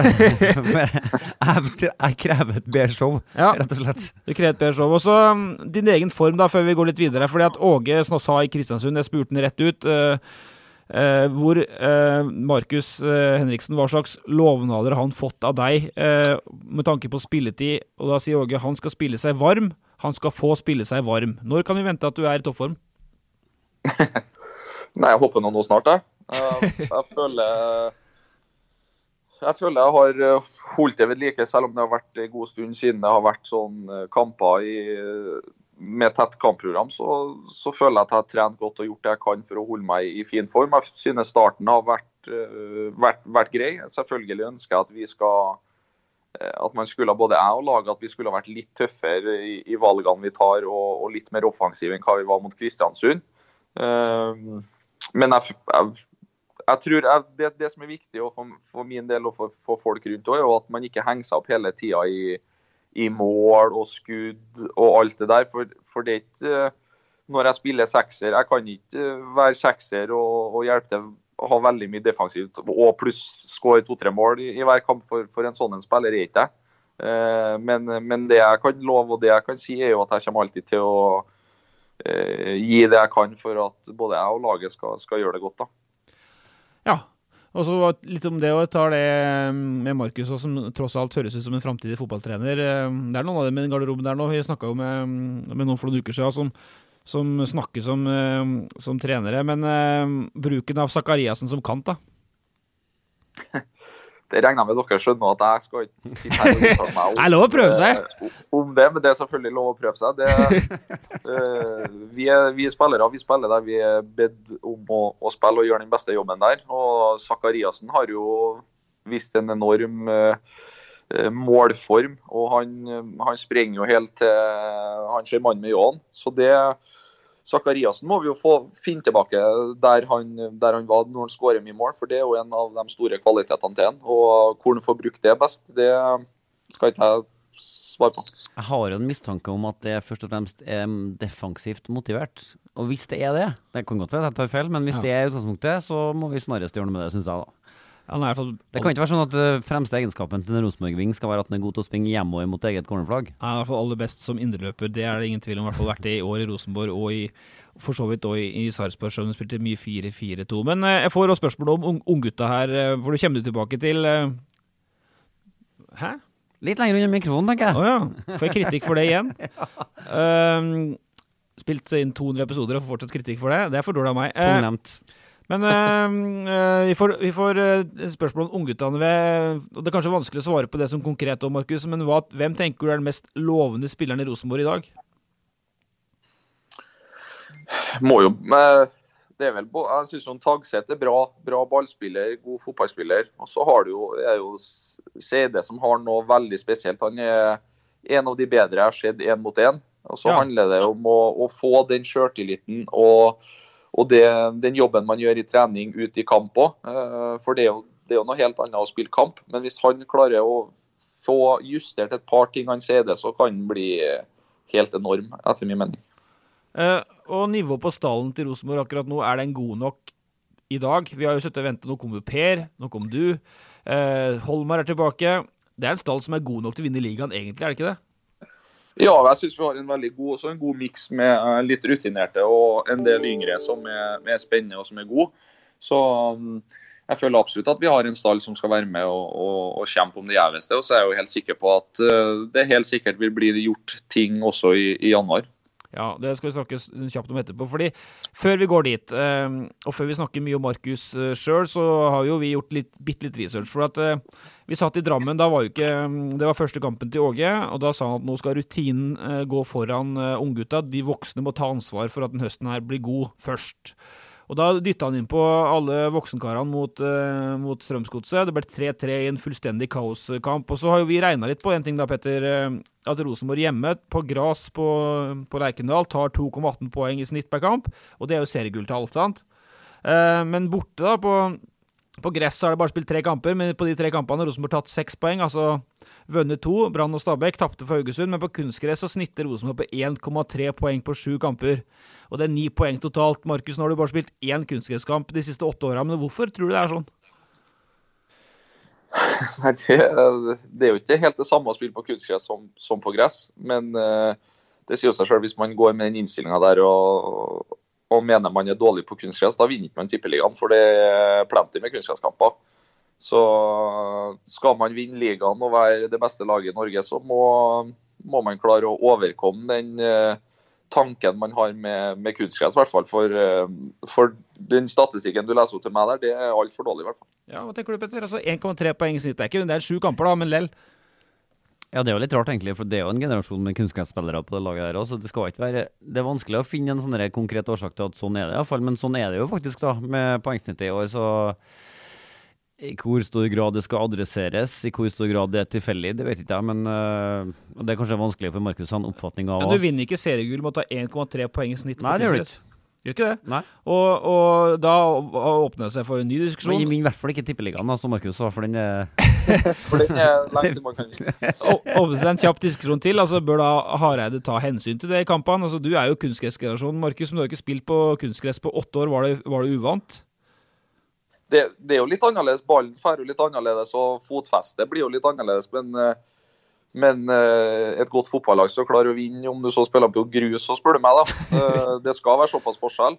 jeg, jeg krever et bedre show, ja, rett og slett. Du krever et bedre show. Og så din egen form da, før vi går litt videre, fordi at Åge sa i Kristiansund, jeg spurte den rett ut, uh, uh, hvor uh, Markus uh, Henriksen, hva slags lovnader har han fått av deg uh, med tanke på spilletid, og da sier Åge, han skal spille seg varm, han skal få spille seg varm. Når kan vi vente at du er i toppform? Nei, jeg håper nå nå snart, jeg. Jeg, jeg føler... Jeg føler jeg har holdt det ved like, selv om det har vært en god stund siden det har vært sånn kamper i, med tett kampprogram, så, så føler jeg at jeg har trent godt og gjort det jeg kan for å holde meg i fin form. Jeg synes starten har vært, vært, vært grei. Selvfølgelig ønsker jeg at vi skal, at man skulle, både jeg og laget, at vi skulle ha vært litt tøffere i, i valgene vi tar, og, og litt mer offensive enn hva vi var mot Kristiansund. Men jeg, jeg Jeg tror jeg, det, det som er viktig for, for min del og for, for folk rundt også, er jo at man ikke henger seg opp hele tiden i, i mål og skudd og alt det der. For, for det er ikke, når jeg spiller sekser, jeg kan ikke være sekser og, og hjelpe til å ha veldig mye defensivt og pluss skåre to-tre mål i, i hver kamp for, for en sånn en spiller er ikke jeg. Eh, men, men det jeg kan love og det jeg kan si er jo at jeg kommer alltid til å eh, gi det jeg kan for at både jeg og laget skal, skal gjøre det godt da. Ja, og så litt om det, og tar det med Markus, som tross alt høres ut som en fremtidig fotballtrener. Det er noen av dem i garderoben der nå, vi snakket jo med, med noen for noen uker siden, som, som snakker som, som trenere, men uh, bruken av Zakariasen som kant da? Det regner med dere skjønner at jeg skal ikke sitte her og uttale meg om, det er lov å prøve seg. Om det, men det er selvfølgelig lov å prøve seg. Det, uh, vi, er, vi er spillere, vi spiller der vi er bedt om å, å spille og gjøre den beste jobben der. Og Zakariasen har jo vist en enorm uh, målform, og han, han sprenger jo helt til han ser mann med Johan. Så det Zakariasen må vi jo få finne tilbake der han, der han var når han skårer mye mål, for det er jo en av de store kvalitetene til han. Og hvor han får brukt det best, det skal ikke jeg svare på. Jeg har jo en mistanke om at det først og fremst er defensivt motivert. Og hvis det er det, det kan godt være at jeg tar feil, men hvis ja. det er utgangspunktet, så må vi snarest gjøre noe med det, synes jeg da. Han er fall, det kan ikke være sånn at uh, fremste egenskapen til en Rosenborg-ving skal være at den er god til å springe hjemover mot eget cornerflagg. Han er i hvert fall aller best som indreløper. Det er det ingen tvil om, i hvert fall vært det i år i Rosenborg og i, for så vidt også i, i Sarpsborg, som spilte mye fire fire to. Men uh, jeg får også spørsmål om un- unggutta her, uh, hvor du kommer tilbake til... Uh... Hæ? Litt lenger under mikrofonen, tenker jeg. Åja, får jeg kritikk for det igjen? ja. uh, spilt inn to hundre episoder og får fortsatt kritikk for det. Det er for dårlig av meg. Uh, Tungnemt. Men uh, vi får, vi får uh, spørsmål om ungguttene ved, og det er kanskje vanskelig å svare på det som konkret om, Markus, men hva, hvem tenker du er den mest lovende spilleren i Rosenborg i dag? Må jo, det er vel, jeg synes jo Tagseth er bra, bra ballspiller, god fotballspiller, og så har du jo, er jo C D som har noe veldig spesielt, han er en av de bedre jeg har sett en mot en, og så ja. handler det om å, å få den selvtilliten og Og det, den jobben man gjør i trening ut i kamp også, for det er, jo, det er jo noe helt annet å spille kamp. Men hvis han klarer å få justert et par ting han sier det, så kan han bli helt enorm, etter min mening. Uh, og nivået på stallen til Rosenborg akkurat nå, er den god nok i dag? Vi har jo suttet og ventet, nå kommer Per, nå kommer du, uh, Holmar er tilbake. Det er en stall som er god nok til å vinne ligaen egentlig, er det ikke det? Ja, jeg synes vi har en veldig god, også en god mix med uh, litt rutinerte og en del yngre som er, er spennende og som er gode. Så um, jeg føler absolutt at vi har en stall som skal være med og, og, og kjempe om det gjeveste. Og så er jeg jo helt sikker på at uh, det helt sikkert vil bli gjort ting også i, i januar. Ja, det skal vi snakke kjapt om etterpå, fordi før vi går dit, uh, og før vi snakker mye om Markus uh, selv, så har jo vi gjort litt, bitt litt research, for at uh, vi satt i Drammen, da var jo ikke, det var første kampen til Åge, og da sa han at nå skal rutinen uh, gå foran uh, unggutta, de voksne må ta ansvar for at den høsten her blir god først. Og da dyttet han inn på alle voksenkarene mot, uh, mot Strømsgodset. Det ble tre tre i en fullstendig kaoskamp. Og så har jo vi regnet litt på en ting da, Petter, uh, at Rosenborg hjemme på gras på, på Lerkendal tar to komma atten poeng i snitt per kamp, og det er jo seriegull til alt, sant? Uh, men borte da, på, på gress har det bare spilt tre kamper, men på de tre kampene har Rosenborg tatt seks poeng, altså vunnet to, Brann og Stabæk, tappte for Haugesund, men på kunstgress så snitter Rosenborg på en komma tre poeng på sju kamper. Og det er ni poeng totalt. Markus, nå har du bare spilt én kunstgresskamp de siste åtte årene, men hvorfor tror du det er sånn? Nei, det, det er jo ikke helt det samme å spille på kunstgress som, som på gress, men uh, det sier jo seg selv hvis man går med den innstillingen der og, og mener man er dårlig på kunstgress, da vinner ikke man tippeligaen, for det er plenty med kunstgresskamper. Så skal man vinne ligaen og være det beste laget i Norge, så må, må man klare å overkomme den uh, tanken man har med, med kunstgress, i hvert fall. For, uh, for den statistikken du leser opp til meg der, det er alt for dårlig i hvert fall. Ja, hva tenker du, Petter? Altså en komma tre poeng i snitt, det er ikke det er sju kamper da, men lell. Ja, det er jo litt rart egentlig, for det er jo en generasjon med kunstgressspillere på det laget her også, så det skal ikke være, det er vanskelig å finne en sånn konkret årsak til at sånn er det i hvert fall, men sånn er det jo faktisk da, med poengsnittet i år, så i hvor stor grad det skal adresseres, i hvor stor grad det er tilfeldig, det vet ikke jeg, men uh, det er kanskje vanskelig for Markus å ha en oppfatning av. Men du vinner ikke seriegull med å ta en komma tre poeng i snitt. Nei, det gjør det ikke. Gjør ikke det? Nei. Og, og da åpner det seg for en ny diskusjon. Men jeg vinner i hvert fall ikke tippeligaen, som Markus sa, for den er... for den er langt som man kan. Åpner seg en kjapp diskusjon til, altså bør da Hareide ta hensyn til det i kampene? Altså du er jo kunstgressgenerasjonen, Markus, men du har ikke spilt på kunstgress på åtte år, var det, var det uvant? Det, det er jo litt annerledes, ballen fer jo litt annerledes, og fotfestet blir jo litt annerledes, men, men et godt fotballag så klarer å vinne om du så spiller på grus, så spør du meg da. Det skal være såpass forskjell.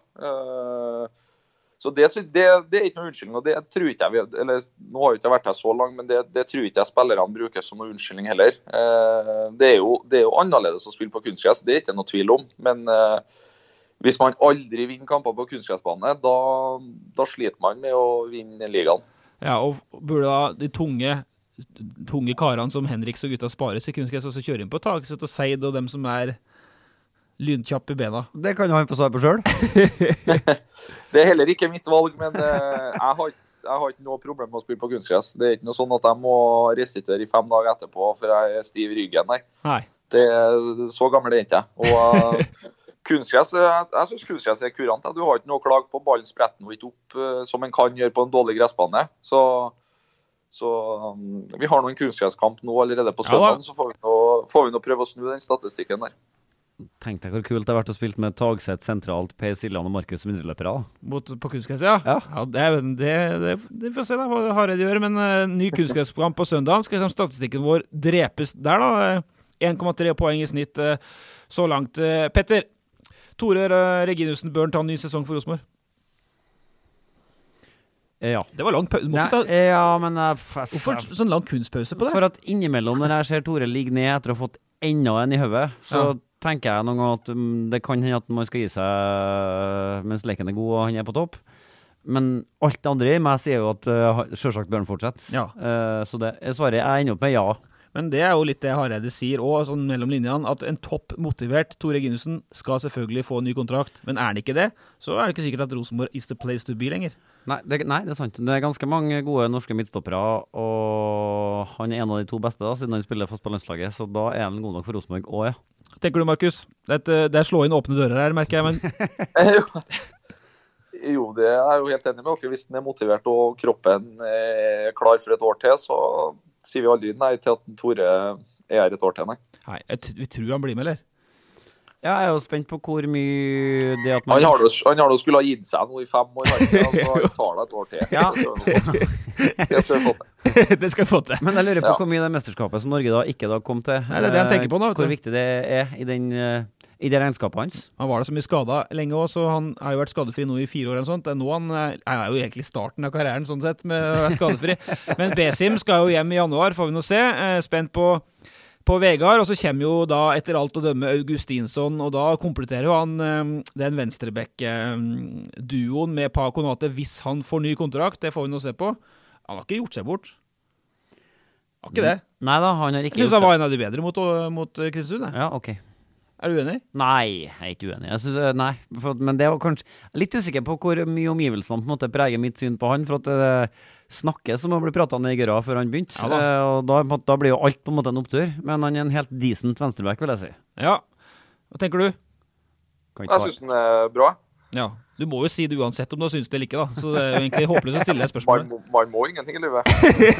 Så det, det, det er ikke noe unnskyldning, og det tror ikke jeg, eller nå har jo ikke vært her så langt, men det, det tror ikke jeg spillerne bruker som noe unnskyldning heller. Det er jo, det er jo annerledes å spille på kunstgress, det er ikke noe tvil om, men hvis man aldri vinner kamper på kunstgressbane, da, da sliter man med å vinne ligaen. Ja, og burde da de tunge, tunge karene som Henriks og gutta spares i kunstgress, og så kjøre inn på Tagseth og Seid og dem som er lynkjapp i bena? Det kan han få svare på selv. Det er heller ikke mitt valg, men uh, jeg, har ikke, jeg har ikke noe problem med å spille på kunstgress. Det er ikke noe sånn at jeg må restituere i fem dager etterpå, for jeg er stiv i ryggen, nei. Nei. Det, så gammel er ikke jeg. Og... Uh, kunstgress, jeg, jeg synes kunstgress er kurant. Du har ikke noe å klage på, ballen spretter noe ikke opp uh, som en kan gjøre på en dårlig gressbane. Så, så um, vi har nå en kunstgresskamp nå allerede på søndag, ja, så får vi, nå, får vi nå prøve å snu den statistikken der. Tenk deg hvor kult det har vært å spille med Tagseth sentralt, Per Siljan og Markus som indreløpere da. Mot, på kunstgress, ja. Ja, ja det, det, det, det får se da, hva Hareide gjør, men uh, ny kunstgresskamp på søndag, skal liksom statistikken vår drepes der da. en komma tre poeng i snitt uh, så langt. Uh, Petter, Tore Reginussen bør ta en ny sesong for Rosenborg. Ja. Det var lang pause. Ta... Ja, men... Uh, Hvorfor sånn lang kunstpause på det? For at innimellom når jeg ser Tore ligge ned etter å ha fått enda en i høvet, så ja. tenker jeg noen gang at um, det kan hende at man skal gi seg mens leken er god og han er på topp. Men alt det andre i meg sier jo at uh, selvsagt bør han fortsette. Ja. Uh, så det svaret jeg ender opp med ja. Men det er jo litt det Hareide sier, og sånn mellom linjene, at en toppmotivert Tore Reginussen skal selvfølgelig få en ny kontrakt. Men er han ikke det, så er det ikke sikkert at Rosenborg is the place to be lenger. Nei det, nei, det er sant. Det er ganske mange gode norske midtstoppere, og han er en av de to beste da, siden han spiller fast på landslaget, så da er han god nok for Rosenborg også, ja. Tenker du, Markus? Det er, det er slå inn åpne dører her, merker jeg, men... Jo, det er jo helt enig med dere. Hvis den er motivert og kroppen er klar for et år til, så sier vi aldri nei til at Tore er her et år til, nei. Nei, jeg, vi tror han blir med, eller? Ja, jeg er jo spent på hvor mye det at man... Han har jo skulle ha gitt seg noe i fem år, altså han tar det et år til. Ja. Det skal vi få til. Det skal vi få til. Men jeg lurer på ja. hvor mye det mesterskapet som Norge da ikke da kom til. Nei, det er det han tenker på nå. Hvor viktig det er i den... I det regnskapet hans. Han var det så mye skadet lenge også, så han har jo vært skadefri nå i fire år eller sånt. Nå han er, er jo egentlig starten av karrieren sånn sett med å være skadefri. Men Besim skal jo hjem i januar, får vi nå se. Spent på, på Vegard, og så kommer jo da etter alt å dømme Augustinsson, og da kompletterer jo han den venstrebekk-duoen med Pau Konate hvis han får ny kontrakt. Det får vi nå se på. Han har ikke gjort seg bort. Har ikke det? Nei da, han har ikke jeg synes han var en av de bedre mot, mot Kristiansund. Ja, ok. Er du uenig? Nei, jeg er ikke uenig. Jeg synes, nei, for, men det var kanskje litt usikker på hvor mye omgivelsene på en måte preger mitt syn på han, for at det snakkes som å bli pratet ned i gøra før han begynte. Ja, da. Og da, da blir jo alt på en måte en opptur, men han er en helt decent venstreback, vil jeg si. Ja, hva tenker du? Jeg synes den er bra. Ja, du må jo si det uansett om du synes det eller ikke da, så det er jo egentlig håpløst å stille deg spørsmål. Man, man må ingenting i livet.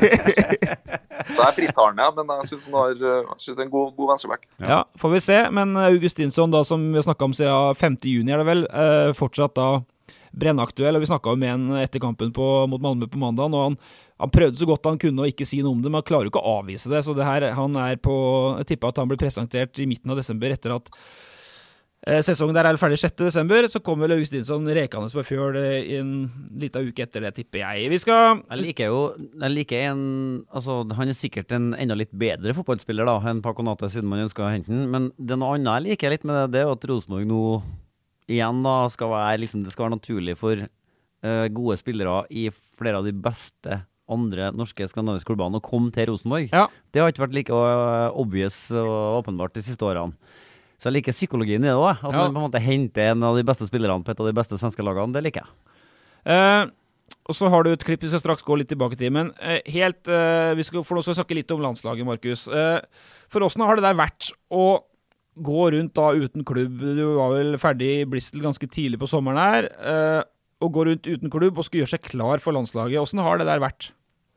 Så jeg er frittalende, men jeg synes den har jeg synes det er en god, god venstreback. Ja. Ja, får vi se, men Augustinsson da, som vi har snakket om siden femte juni er det vel, eh, fortsatt da brennaktuell, og vi snakket jo med en etter kampen på, mot Malmö på mandag, og han, han prøvde så godt han kunne å ikke si noe om det, men han klarer jo ikke å avvise det, så det her, han er på, jeg tipper at han blir presentert i midten av desember etter at Eh, sesongen der er ferdig sjette desember, så kommer vel Augustinsson rekende på fjøl i en liten uke etter det, tipper jeg. Vi skal... Jeg liker jo, jeg liker en, altså han er sikkert en enda litt bedre fotballspiller da, enn Pau Konate siden man ønsker å hente den, men det er noe annet jeg liker litt med det, det er at Rosenborg nå igjen da skal være, liksom, det skal være naturlig for uh, gode spillere i flere av de beste andre norske skandinaviske klubbene å komme til Rosenborg. Ja. Det har ikke vært like uh, obvious og åpenbart de siste årene. Så jeg liker psykologien i det også, at ja. Man på en måte henter en av de beste spillerne på et av de beste svenske lagene, det liker jeg. Eh, og så har du et klipp vi skal straks gå litt tilbake til, men eh, helt, eh, vi skal, for nå skal vi snakke litt om landslaget, Markus. Eh, for hvordan har det der vært å gå rundt da uten klubb? Du var vel ferdig i Bristol ganske tidlig på sommeren her, eh, og gå rundt uten klubb og skulle gjøre seg klar for landslaget. Hvordan har det der vært?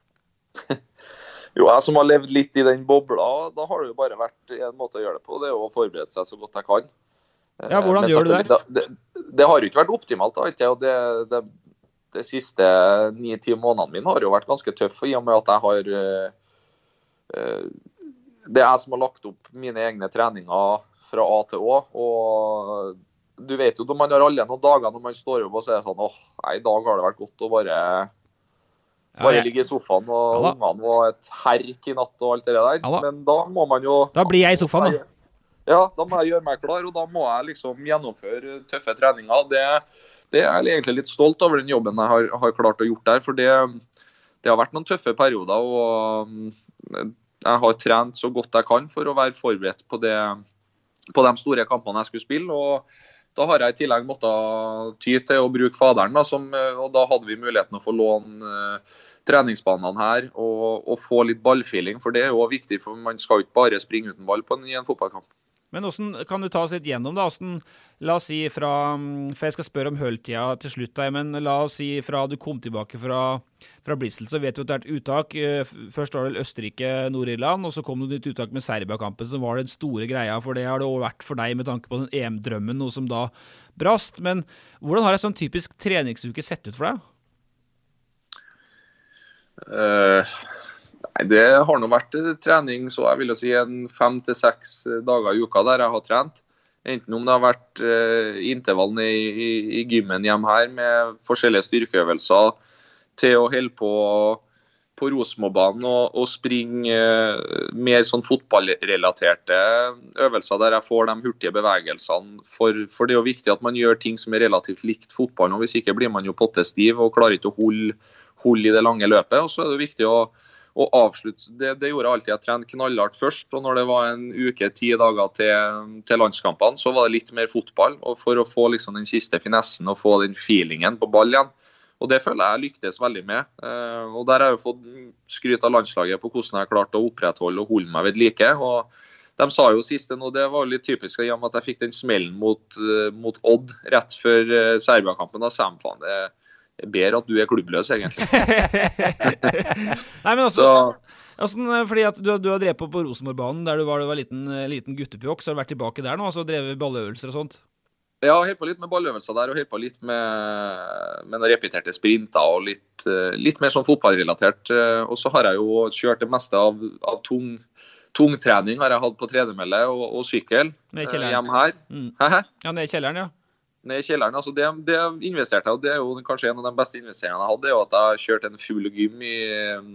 Jo, jeg som har levd litt i den bobla, da har det jo bare vært en måte å gjøre det på. Det er jo å forberede seg så godt jeg kan. Ja, hvordan gjør du det? Det, det? det har jo ikke vært optimalt, da, ikke? Og det, det, det siste ni-ti månedene mine har jo vært ganske tøff, i og med at jeg har... Uh, det er jeg som har lagt opp mine egne treninger fra A til Å, og du vet jo, når man har alle noen dager når man står opp og sier sånn, åh, nei, i dag har det vært godt å bare... Bare ja, ja. Ligge i sofaen, og ja, ungene var et herk i natt og alt det der. Ja, men da må man jo... Da blir jeg i sofaen, da. Ja, da må jeg gjøre meg klar, og da må jeg liksom gjennomføre tøffe treninger. Det, det er jeg egentlig litt stolt over den jobben jeg har, har klart å gjort der, for det, det har vært noen tøffe perioder, og jeg har trent så godt jeg kan for å være forberedt på, det, på de store kampene jeg skulle spille, og da har jeg i tillegg måttet ty til å bruke faderen, da, som, og da hadde vi muligheten å få låne uh, treningsbanene her og, og få litt ballfeeling, for det er jo viktig, for man skal jo ikke bare springe uten ball på en, i en fotballkamp. Men hvordan kan du ta oss litt gjennom da? Hvordan, la oss si fra, for jeg skal spørre om hølltida til slutt, da, men la oss si fra du kom tilbake fra, fra Bristol, så vet du at det er et uttak. Først var det Østerrike, Nord-Irland, og så kom det et uttak med Serbia-kampen, som var den store greia, for det har det også vært for deg med tanke på den E M-drømmen, noe som da brast. Men hvordan har en sånn typisk treningsuke sett ut for deg? Uh... Nei, det har nå vært trening, så jeg vil jo si en fem til seks dager i uka der jeg har trent. Enten om det har vært uh, intervallen i, i, i gymmen hjemme her med forskjellige styrkeøvelser til å holde på på Rosenborgbanen og, og springe uh, mer sånn fotballrelaterte øvelser der jeg får de hurtige bevegelsene. For, for det er jo viktig at man gjør ting som er relativt likt fotballen, og hvis ikke blir man jo pottestiv og klarer ikke å holde, holde i det lange løpet. Og så er det jo viktig å Og avslutt, det, det gjorde jeg alltid. Jeg trente knallhardt først, og når det var en uke, ti dager til, til landskampene, så var det litt mer fotball, og for å få liksom den siste finessen og få den feelingen på ball igjen. Og det føler jeg lyktes veldig med. Uh, og der har jeg jo fått skryt av landslaget på hvordan jeg klarte å opprettholde og holde meg ved like. Og de sa jo siste nå, det var litt typisk i og med at jeg fikk den smellen mot, uh, mot Odd rett før uh, Serbia-kampen. Da sa jeg faen, det Jeg ber at du er klubbløs, egentlig. Nei, men altså, altså fordi at du, du har drevet på på Rosenborgbanen, der du var, du var liten, liten guttepjokk, så har du vært tilbake der nå, altså drevet balløvelser og sånt? Ja, helt på litt med balløvelser der, og helt på litt med, med noen repeterte sprinter, og litt, litt mer sånn fotballrelatert. Og så har jeg jo kjørt det meste av, av tung, tungtrening har jeg hatt på tredemølle og, og sykkel hjemme her. Mm. Hæ? Ja, ned i kjelleren, ja. Ned i kjelleren, altså det, det investerte jeg, og det er jo kanskje en av de beste investeringene jeg hadde, det er jo at jeg kjørte en full gym i,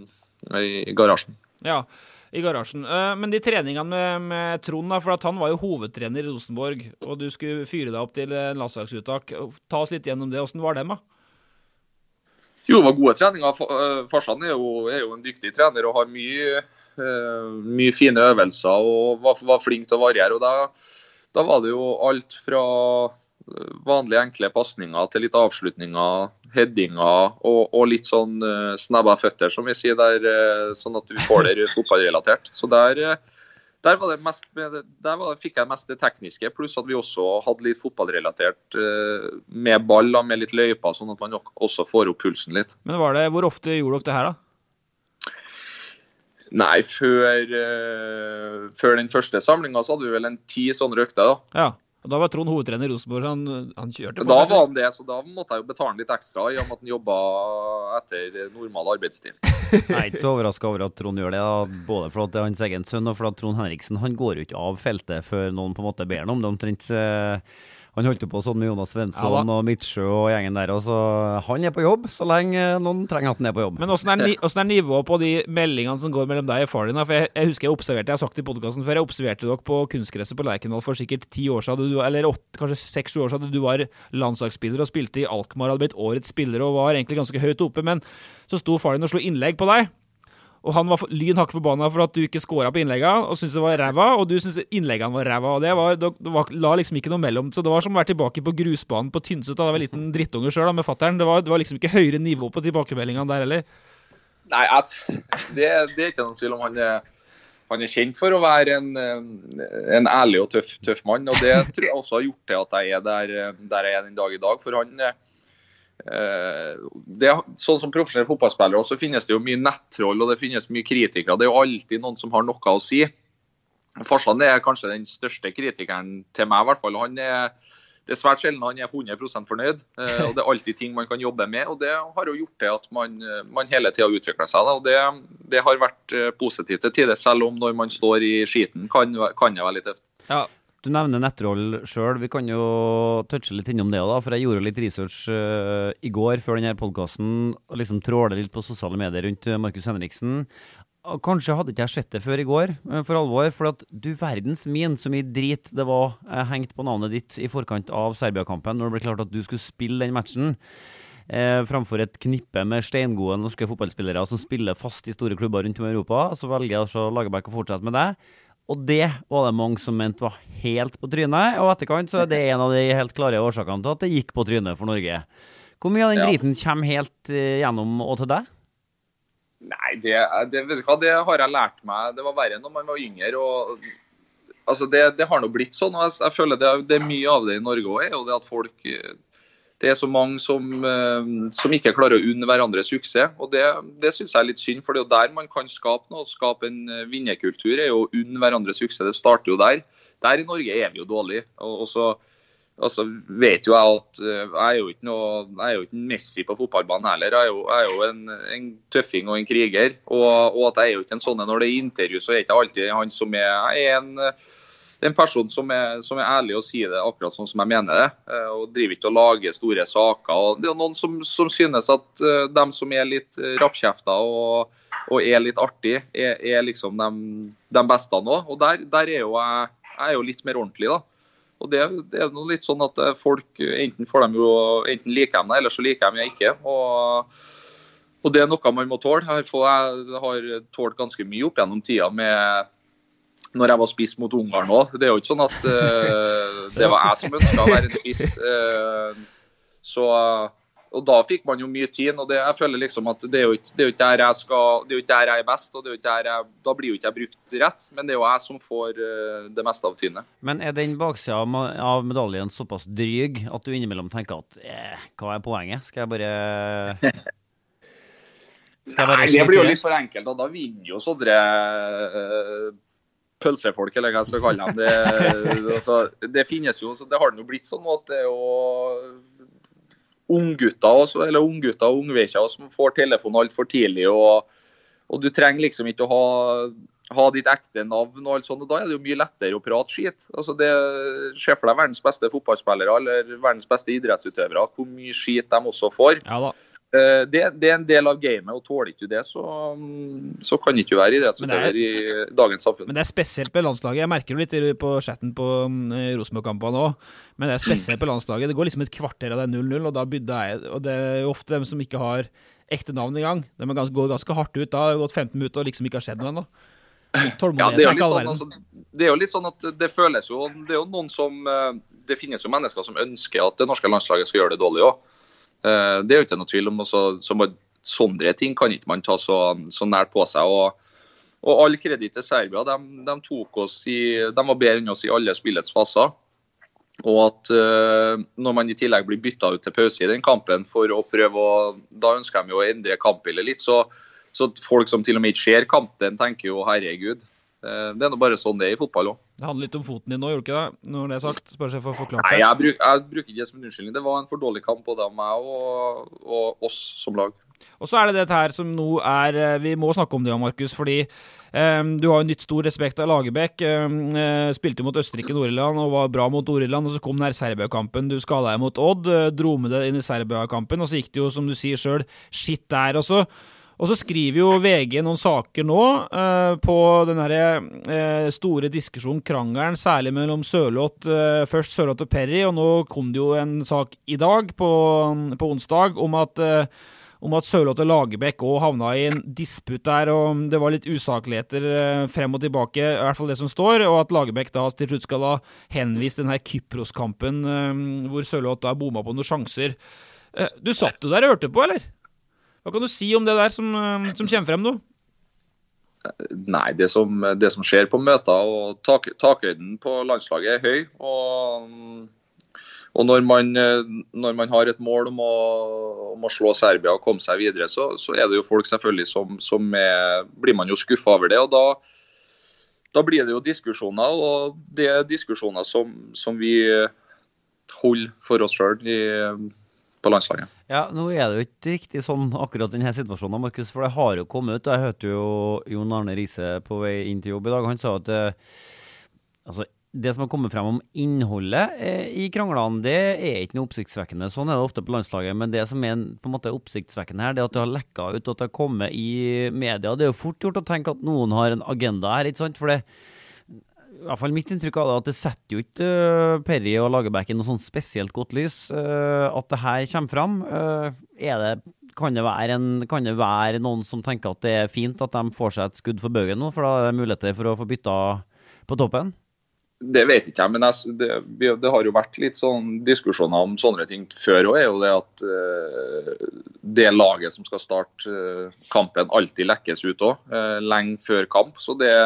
i garasjen. Ja, i garasjen. Men de treningene med, med Trond, da, for at han var jo hovedtrener i Rosenborg, og du skulle fyre deg opp til en landslagsuttak. Ta oss litt gjennom det. Hvordan var det, da? Jo, det var gode treninger. Farsan er jo, er jo en dyktig trener og har mye, mye fine øvelser og var, var flink til å variere. Og da, da var det jo alt fra vanlige enkle passninger til litt avslutninger, headinger og, og litt sånn uh, snabba føtter, som vi sier der, uh, sånn at du får det fotballrelatert. Så der, uh, der, var det mest, der var, fikk jeg mest det tekniske, pluss at vi også hadde litt fotballrelatert uh, med ball, med litt løyper, sånn at man også får opp pulsen litt. Men var det, hvor ofte gjorde dere det her da? Nei, før, uh, før den første samlingen så hadde vi vel en ti sånne økter da. Ja. Og da var Trond hovedtrener i Rosenborg, han, han kjørte på. Da var han det, så da måtte jeg jo betale litt ekstra i om at han jobbet etter normal arbeidstid. Jeg er ikke så overrasket over at Trond gjør det, da. Både for at det er hans egen sønn, og for at Trond Henriksen, han går jo ikke av feltet før noen på en måte ber noe om det. Omtrent, eh, han holdt jo på sånn med Jonas Svensson ja, og Midtsjø og gjengen der, og så han er på jobb, så lenge noen trenger at han er på jobb. Men hvordan er, hvordan er nivået på de meldingene som går mellom deg og far din? For jeg, jeg husker jeg observerte, jeg har sagt det i podcasten før, jeg observerte dere på kunstgresset på Lerkendal for sikkert ti år siden, du, eller åtte, kanskje seks-sju år siden, du var landslagsspiller og spilte i Alkmaar, hadde blitt årets spiller og var egentlig ganske høyt oppe, men så sto far din og slo innlegg på deg. Og han var lynhakk forbanna for at du ikke skåret på innleggene, og syntes det var ræva, og du syntes innleggene var ræva, og det var, det var, la liksom ikke noe mellom, så det var som å være tilbake på grusbanen på Tynset, da det var en liten drittunge selv da, med fatteren, det var, det var liksom ikke høyere nivå på tilbakemeldingene der, eller? Nei, at, det, det er ikke noen tvil om han er, han er kjent for å være en, en ærlig og tøff, tøff mann, og det tror jeg også har gjort til at jeg er der, der jeg er den dag i dag, for han det, sånn som profesjonelle fotballspillere så finnes det jo mye nettroll og det finnes mye kritikere, det er jo alltid noen som har noe å si. Farsan er kanskje den største kritikeren til meg i hvert fall, han er, det er svært sjelden han er hundre prosent fornøyd, og det er alltid ting man kan jobbe med, og det har jo gjort det at man, man hele tiden utvikler seg, og det, det har vært positivt til tider, selv om når man står i skiten kan, kan det være litt tøft. Ja. Du nevner nettroll selv, vi kan jo touche litt innom det da, for jeg gjorde litt research uh, i går før denne podcasten, og liksom tråle litt på sosiale medier rundt Markus Henriksen. Og kanskje hadde ikke jeg sett det før i går, uh, for alvor, for at du verdens min så mye drit det var uh, hengt på navnet ditt i forkant av Serbia-kampen, når det ble klart at du skulle spille den matchen. Eh, framfor et knippe med steingode norske fotballspillere som spiller fast i store klubber rundt om i Europa, så velger jeg altså Lagerbäck å fortsette med det. Og det var det mange som mente var helt på trynet, og etterkant så er det en av de helt klare årsakene til at det gikk på trynet for Norge. Hvor mye av den driten kommer helt uh, gjennom og til deg? Nei, det, det, vet du hva, det har jeg lært meg. Det var verre når man var yngre, og altså det, det har nå blitt sånn, og jeg, jeg føler det, det er mye av det i Norge også, og det at folk... Det er så mange som, som ikke klarer å unne hverandre suksess, og det, det synes jeg er litt synd, for det er jo der man kan skape noe, skape en vinnerkultur, er jo å unne hverandre suksess, det starter jo der. Der i Norge er vi jo dårlige, og, og så altså, vet jo jeg at jeg er jo ikke noe, jeg er jo ikke en Messi på fotballbanen heller, jeg er jo, jeg er jo en, en tøffing og en kriger, og, og at jeg er jo ikke en sånn, når det er intervju så er det ikke alltid han som er, jeg er en... en person som er, som er ærlig og sier det akkurat sånn som jeg mener det, og driver ikke å lage store saker. Og det er noen som, som synes at uh, dem som er litt rappkjefta og, og er litt artig, er, er liksom de, de beste nå. Og der, der er jo jeg, jeg er jo litt mer ordentlig da. Og det, det er noe litt sånn at folk, enten får dem jo, enten liker dem det, eller så liker dem jeg ikke. Og, og det er noe man må tåle. Jeg, jeg har tålt ganske mye opp gjennom tida med når jeg var spiss mot Ungarn også. Det er jo ikke sånn at uh, det var jeg som ønsket å være en spiss. Uh, så, og da fikk man jo mye tid, og det, jeg føler liksom at det er jo ikke, det er jo ikke der jeg skal, det er jo ikke der jeg er best, og det er jo ikke der jeg, da blir jo ikke jeg brukt rett, men det er jo jeg som får uh, det meste av tynet. Men er den baksiden av medaljen såpass dryg at du innimellom tenker at eh, hva er poenget? Skal jeg bare... Skal jeg bare Nei, det blir jo litt for enkelt, og da vinner jo sånne... Uh, pølsefolk, eller hva jeg skal kalle dem. Det, altså, det finnes jo, så det har jo blitt sånn at det er jo unggutter også, eller unggutter og ungvekker som får telefon alt for tidlig, og, og du trenger liksom ikke å ha ha ditt ekte navn og alt sånt, og da er det jo mye lettere å prate skit. Altså det, se for deg verdens beste fotballspillere eller verdens beste idrettsutøvere, hvor mye skit de også får. Ja da. Det, det er en del av gamet, og tåler ikke du det, så, så kan ikke du være idrettsutøver i dagens samfunn. Men det er spesielt på landslaget. Jeg merker jo litt på chatten på Rosenborg-kampene også, men det er spesielt på landslaget. Det går liksom et kvarter av det null null, og da bydde jeg, og det er jo ofte dem som ikke har ekte navn i gang. De går ganske hardt ut, da har det gått femten minutter og liksom ikke har skjedd noe ennå. Ja, det er, jo litt sånn, altså, det er jo litt sånn at det føles jo, det er jo noen som, det finnes jo mennesker som ønsker at det norske landslaget skal gjøre det dårlig også. Det er jo ikke noe tvil om, også, så sånne ting kan ikke man ta så, så nært på seg, og, og all kreditt til Serbia, de, de tok oss i, de var bedre enn oss i alle spillets faser, og at når man i tillegg blir byttet ut til pause i den kampen for å prøve å, da ønsker de jo å endre kampbildet litt, så Så folk som til og med ikke ser kampen tenker jo, herregud, det er nå bare sånn det er i fotball også. Det handler litt om foten din nå, gjorde ikke det? Når det er sagt, bare så for å forklare seg. Nei, jeg, bruk, jeg bruker ikke det som en unnskyldning. Det var en for dårlig kamp både av meg og, og oss som lag. Og så er det dette her som nå er, vi må snakke om det, Markus, fordi um, du har jo nytt stor respekt av Lagerbäck, um, spilte mot Østerrike Nord-Irland og var bra mot Nord-Irland, og så kom den her Serbia-kampen, du skadet deg mot Odd, dro med det inn i Serbia-kampen, og så gikk det jo, som du sier selv, shit der også. Og så skriver jo V G noen saker nå uh, på den her uh, store diskusjonen, krangelen, særlig mellom Sørloth, uh, først Sørloth og Perry, og nå kom det jo en sak i dag, på, på onsdag, om at, uh, om at Sørloth og Lagerbäck også havna i en disput der, og det var litt usakligheter uh, frem og tilbake, i hvert fall det som står, og at Lagerbäck da til slutt skal ha henvist den her Kypros-kampen, uh, hvor Sørloth da bomma på noen sjanser. Uh, du satt jo der og hørte på, eller? Hva kan du si om det der som, som kommer frem nå? Nei, det som, det som skjer på møter og tak, takhøyden på landslaget er høy, og, og når, man, når man har et mål om å, om å slå Serbia og komme seg videre, så, så er det jo folk selvfølgelig som, som er, blir man jo skuffet over det, og da, da blir det jo diskusjoner, og det er diskusjoner som, som vi holder for oss selv i på landslaget. Ja, nå er det jo ikke riktig sånn akkurat denne situasjonen, Markus, for det har jo kommet ut. Jeg hørte jo Jon Arne Riise på vei inn til jobb i dag. Han sa at det, altså, det som har kommet frem om innholdet eh, i kranglene, det er ikke noe oppsiktsvekkende. Sånn er det ofte på landslaget, men det som er på en måte oppsiktsvekkende her, det er at det har lekket ut, at det har kommet i media. Det er jo fort gjort å tenke at noen har en agenda her, ikke sant? For det i hvert fall mitt inntrykk av det, at det setter jo ikke uh, Perry og Lagerbäck i noe sånn spesielt godt lys. Uh, at det her kommer frem, uh, er det, kan, det være en, kan det være noen som tenker at det er fint at de får seg et skudd for bøgen nå, for da er det muligheter for å få bytta på toppen? Det vet ikke jeg, men jeg, det, det har jo vært litt sånn diskusjoner om sånne ting før, og er jo det at uh, det laget som skal starte uh, kampen alltid lekkes ut også, uh, lenge før kamp, så det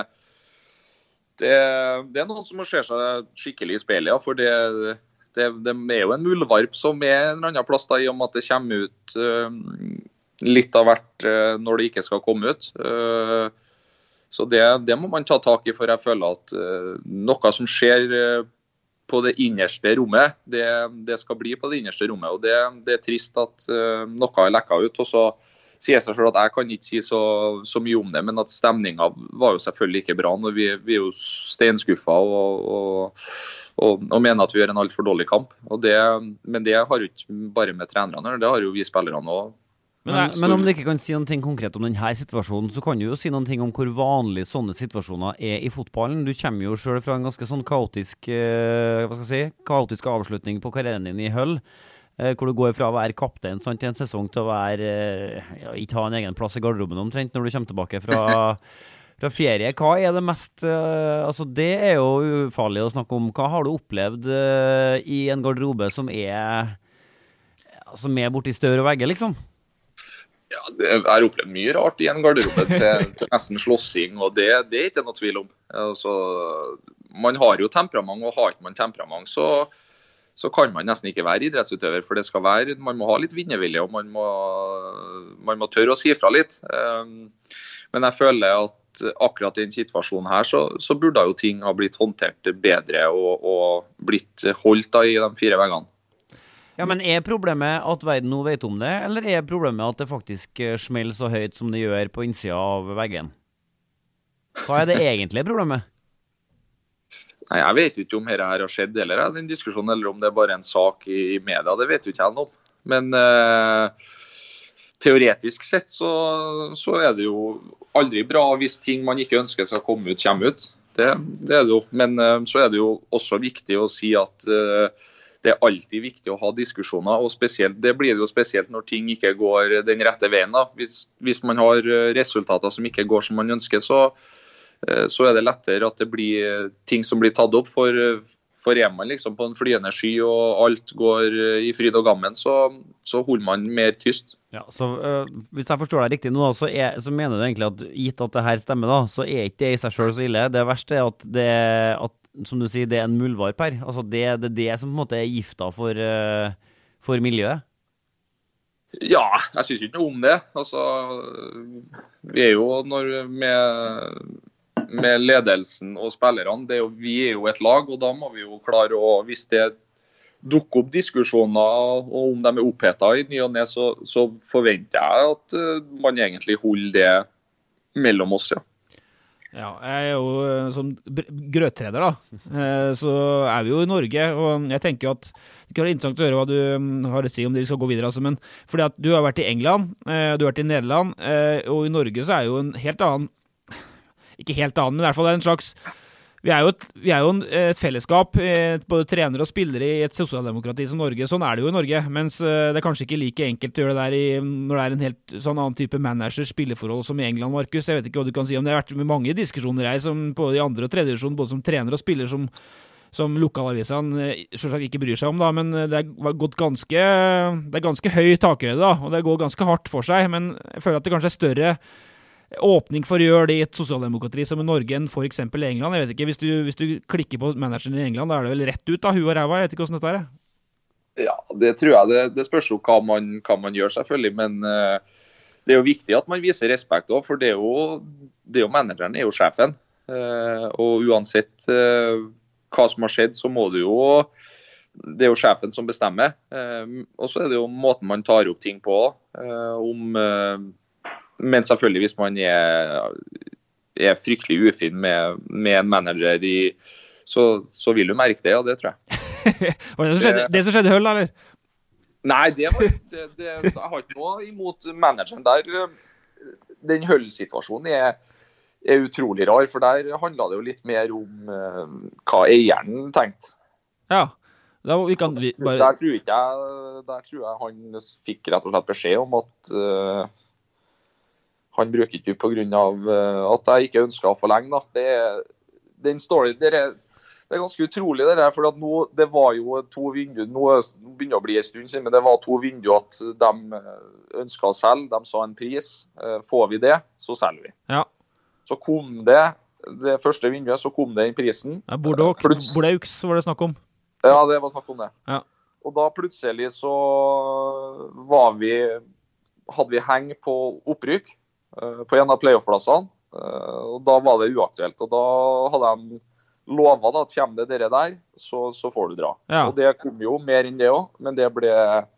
Det, det er noen som må se seg skikkelig i speilet, ja, for det, det, det er jo en muldvarp som er en annen plass da, i og med at det kommer ut uh, litt av hvert uh, når det ikke skal komme ut. Uh, så det, det må man ta tak i, for jeg føler at uh, noe som skjer uh, på det innerste rommet, det, det skal bli på det innerste rommet, og det, det er trist at uh, noe er lekket ut, og så sier jeg seg selv at jeg kan ikke si så, så mye om det, men at stemningen var jo selvfølgelig ikke bra når vi, vi er jo steinskuffet og, og, og, og mener at vi gjør en alt for dårlig kamp. Og det, men det har jo ikke bare med trenerne, det har jo vi spillerne også. Men, men, men om du ikke kan si noe konkret om denne situasjonen, så kan du jo si noe om hvor vanlig sånne situasjoner er i fotballen. Du kommer jo selv fra en ganske sånn kaotisk, hva skal jeg si, kaotisk avslutning på karrieren din i Hull, hvor du går fra å være kaptein sant, i en sesong til å være, ja, ikke ha en egen plass i garderoben omtrent når du kommer tilbake fra, fra ferie. Hva er det mest, uh, altså det er jo ufarlig å snakke om, hva har du opplevd uh, i en garderobe som er, som er borte i stør og vegger liksom? Ja, det, jeg har opplevd mye rart i en garderobe til, til nesten slåssing, og det, det er ikke noe tvil om. Altså, man har jo temperament, og har ikke man temperament, så så kan man nesten ikke være idrettsutøver, for det skal være, man må ha litt vinnervilje, og man må, man må tørre å si fra litt. Men jeg føler at akkurat i en situasjon her, så, så burde jo ting ha blitt håndtert bedre og, og blitt holdt da i de fire veggene. Ja, men er problemet at verden nå vet om det, eller er problemet at det faktisk smeller så høyt som det gjør på innsida av veggen? Hva er det egentlige problemet? Nei, jeg vet jo ikke om dette her har skjedd heller, den diskusjonen, eller om det er bare en sak i, i media, det vet jo ikke jeg noe om. Men eh, teoretisk sett så, så er det jo aldri bra hvis ting man ikke ønsker skal komme ut, kommer ut. Det, det er det jo. Men eh, så er det jo også viktig å si at eh, det er alltid viktig å ha diskusjoner, og spesielt, det blir det jo spesielt når ting ikke går den rette veien. Da. Hvis, hvis man har resultater som ikke går som man ønsker, så, så er det lettere at det blir ting som blir tatt opp. For, for er man liksom på en flyende sky og alt går i fryd og gammen, så, så holder man mer tyst. Ja, så uh, Hvis jeg forstår deg riktig nå, så, er, så mener du egentlig at gitt at det her stemmer, da, så er ikke det i seg selv så ille. Det verste er at det at som du sier, det er en muldvarp her. Altså det, det er det som på en måte er gifta for, uh, for miljøet. Ja, jeg synes ikke noe om det. Altså, vi er jo når, med, med ledelsen og spillerne, det er jo, vi er jo et lag, og da må vi jo klare å, hvis det dukker opp diskusjoner, og om de er opphetet i ny og ned, så, så forventer jeg at uh, man egentlig holder det mellom oss, ja. Ja, jeg er jo som grøttreder da, så er vi jo i Norge, og jeg tenker jo at det kan være interessant å høre hva du har å si om det vi skal gå videre, altså, men fordi at du har vært i England, du har vært i Nederland, og i Norge så er jo en helt annen, ikke helt annen, men i hvert fall en slags, vi er jo et, vi er jo et fellesskap, både trenere og spillere i et sosialdemokrati som Norge, sånn er det jo i Norge, mens det er kanskje ikke like enkelt å gjøre det der i, når det er en helt sånn annen type manager-spilleforhold som i England, Markus. Jeg vet ikke hva du kan si om det. Det har vært med mange diskusjoner her, som både i andre og tredje divisjon, både som trener og spiller, som, som lokalavisene selvsagt ikke bryr seg om, da, men det er gått ganske, det er ganske høy takhøyde, da, og det går ganske hardt for seg, men jeg føler at det kanskje er større åpning for å gjøre det i et sosialdemokrati som i Norge enn for eksempel i England. Jeg vet ikke, hvis du, hvis du klikker på manageren i England, da er det vel rett ut da, hu og ræva, jeg vet ikke hvordan dette er. Ja, det tror jeg, det, det spørs jo hva man, hva man gjør selvfølgelig, men uh, det er jo viktig at man viser respekt også, for det er jo, det er jo manageren er jo sjefen, uh, og uansett uh, hva som har skjedd, så må det jo, det er jo sjefen som bestemmer, uh, og så er det jo måten man tar opp ting på, uh, om uh, men selvfølgelig hvis man er, er fryktelig ufin med, med en manager i, så, så vil du merke det, ja, det tror jeg. Var det, som skjedde, det som skjedde Høll, eller? Nei, det var, det, det, jeg har ikke noe imot manageren der. Den Høll-situasjonen er, er utrolig rar, for der handler det jo litt mer om uh, hva eieren tenkte. Ja, da vi kan vi bare... Der tror ikke jeg, der tror jeg han fikk rett og slett beskjed om at... Uh, han bruker ikke på grunn av uh, at jeg ikke ønsker å forlenge. Da. Det er, den story, det er, det er ganske utrolig det der, for at nå, det var jo to vinduer, nå begynner det å bli en stund siden, men det var to vinduer at de ønsket å selge, de sa en pris, uh, får vi det, så selger vi. Ja. Så kom det, det første vinduet, så kom det inn prisen. Ja, Bordeaux, Bordeaux var det snakk om. Ja, det var snakk om det. Ja. Og da plutselig så var vi, hadde vi heng på opprykk, på en av playoff-plassene, og da var det uaktuelt, og da hadde de lovet da, at kommer det dere der, så, så får du dra. Ja. Og det kom jo mer enn det også, men det ble,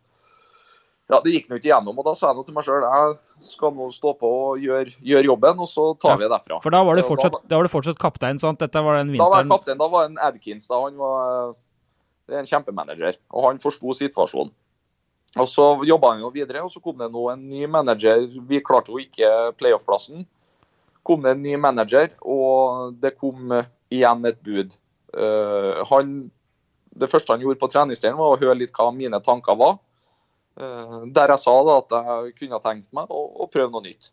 ja, det gikk nå ikke igjennom, og da sa jeg noe til meg selv, jeg skal nå stå på og gjøre, gjøre jobben, og så tar ja, vi det derfra. For da var det fortsatt, da, da var det fortsatt kaptein, sant? Dette var den vinteren. Da var jeg kaptein, da var en Adkins, da han var, det er en kjempemanager, og han forstod situasjonen. Og så jobbet han jo videre, og så kom det nå en ny manager. Vi klarte jo ikke playoff-plassen. Kom det en ny manager, og det kom igjen et bud. Uh, han, det første han gjorde på treningsdelen var å høre litt hva mine tanker var. Uh, der jeg sa da at jeg kunne tenkt meg å, å prøve noe nytt.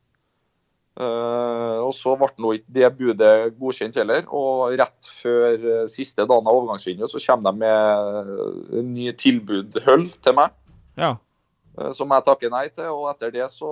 Uh, og så ble nå ikke det budet godkjent heller, og rett før siste dagen av overgangsvinduet så kommer de med en ny tilbud Høll til meg. Ja. Som jeg takker nei til, og etter det så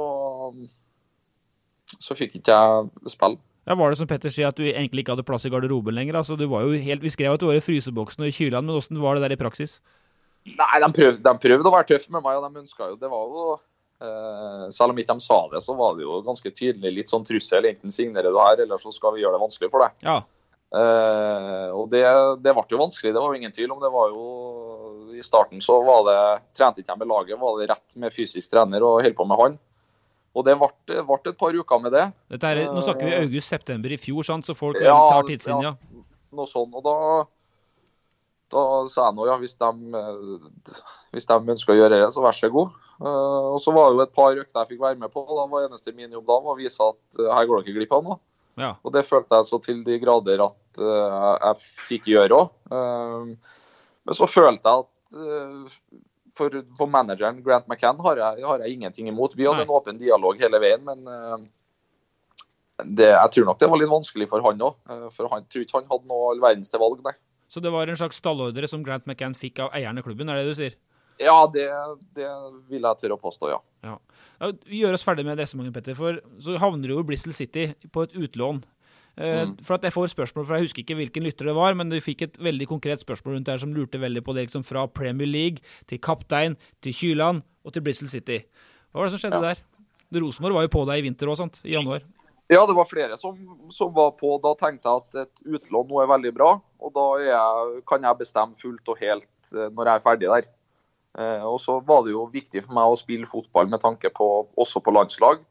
så fikk ikke jeg spille. Ja, var det som Petter sier at du egentlig ikke hadde plass i garderoben lenger? Altså, du var jo helt, vi skrev at du var i fryseboksen og i kylen, men hvordan var det der i praksis? Nei, de prøvde, de prøvde å være tøffe med meg, og de ønsket jo, det var jo eh, selv om ikke de sa det, så var det jo ganske tydelig litt sånn trussel, enten signerer du her, eller så skal vi gjøre det vanskelig for deg. Ja. Eh, og det, det ble jo vanskelig, det var jo ingen tvil om. Det var jo i starten så var det, trente ikke jeg med laget, var det rett med fysisk trener og helt på med han. Og det ble, det ble et par uker med det. Dette er, nå snakker vi august-september i fjor, sant? Så folk ja, tar tidssiden, ja. ja. Noe sånn, og da, da sa jeg nå, ja, hvis de, hvis de ønsker å gjøre det, så vær så god. Og så var det jo et par økter jeg fikk være med på, og da var eneste min jobb da, var å vise at her går det ikke glipp av noe. Ja. Og det følte jeg så til de grader at uh, jeg fikk gjøre også. Uh, men så følte jeg at uh, for, for manageren Grant McCann har jeg, har jeg ingenting imot. Vi hadde Nei. en åpen dialog hele veien, men uh, det, jeg tror nok det var litt vanskelig for han også. Uh, for han tror ikke han hadde noe all verdens til valg, nei. Så det var en slags stallordre som Grant McCann fikk av eierne i klubben, er det du sier? Ja, det, det vil jeg tørre å påstå, ja. ja. Vi gjør oss ferdig med det, Petter, for så havner du jo i Bristol City på et utlån. Mm. For at jeg får spørsmål, for jeg husker ikke hvilken lytter det var, men du fikk et veldig konkret spørsmål rundt der som lurte veldig på det, liksom fra Premier League til kaptein, til Kyland og til Bristol City. Hva var det som skjedde ja. der? Rosenborg var jo på deg i vinter også, sant? I januar. Ja, det var flere som, som var på. Da tenkte jeg at et utlån nå er veldig bra, og da er jeg, kan jeg bestemme fullt og helt når jeg er ferdig der. Eh, og så var det jo viktig for meg å spille fotball med tanke på, også på landslag.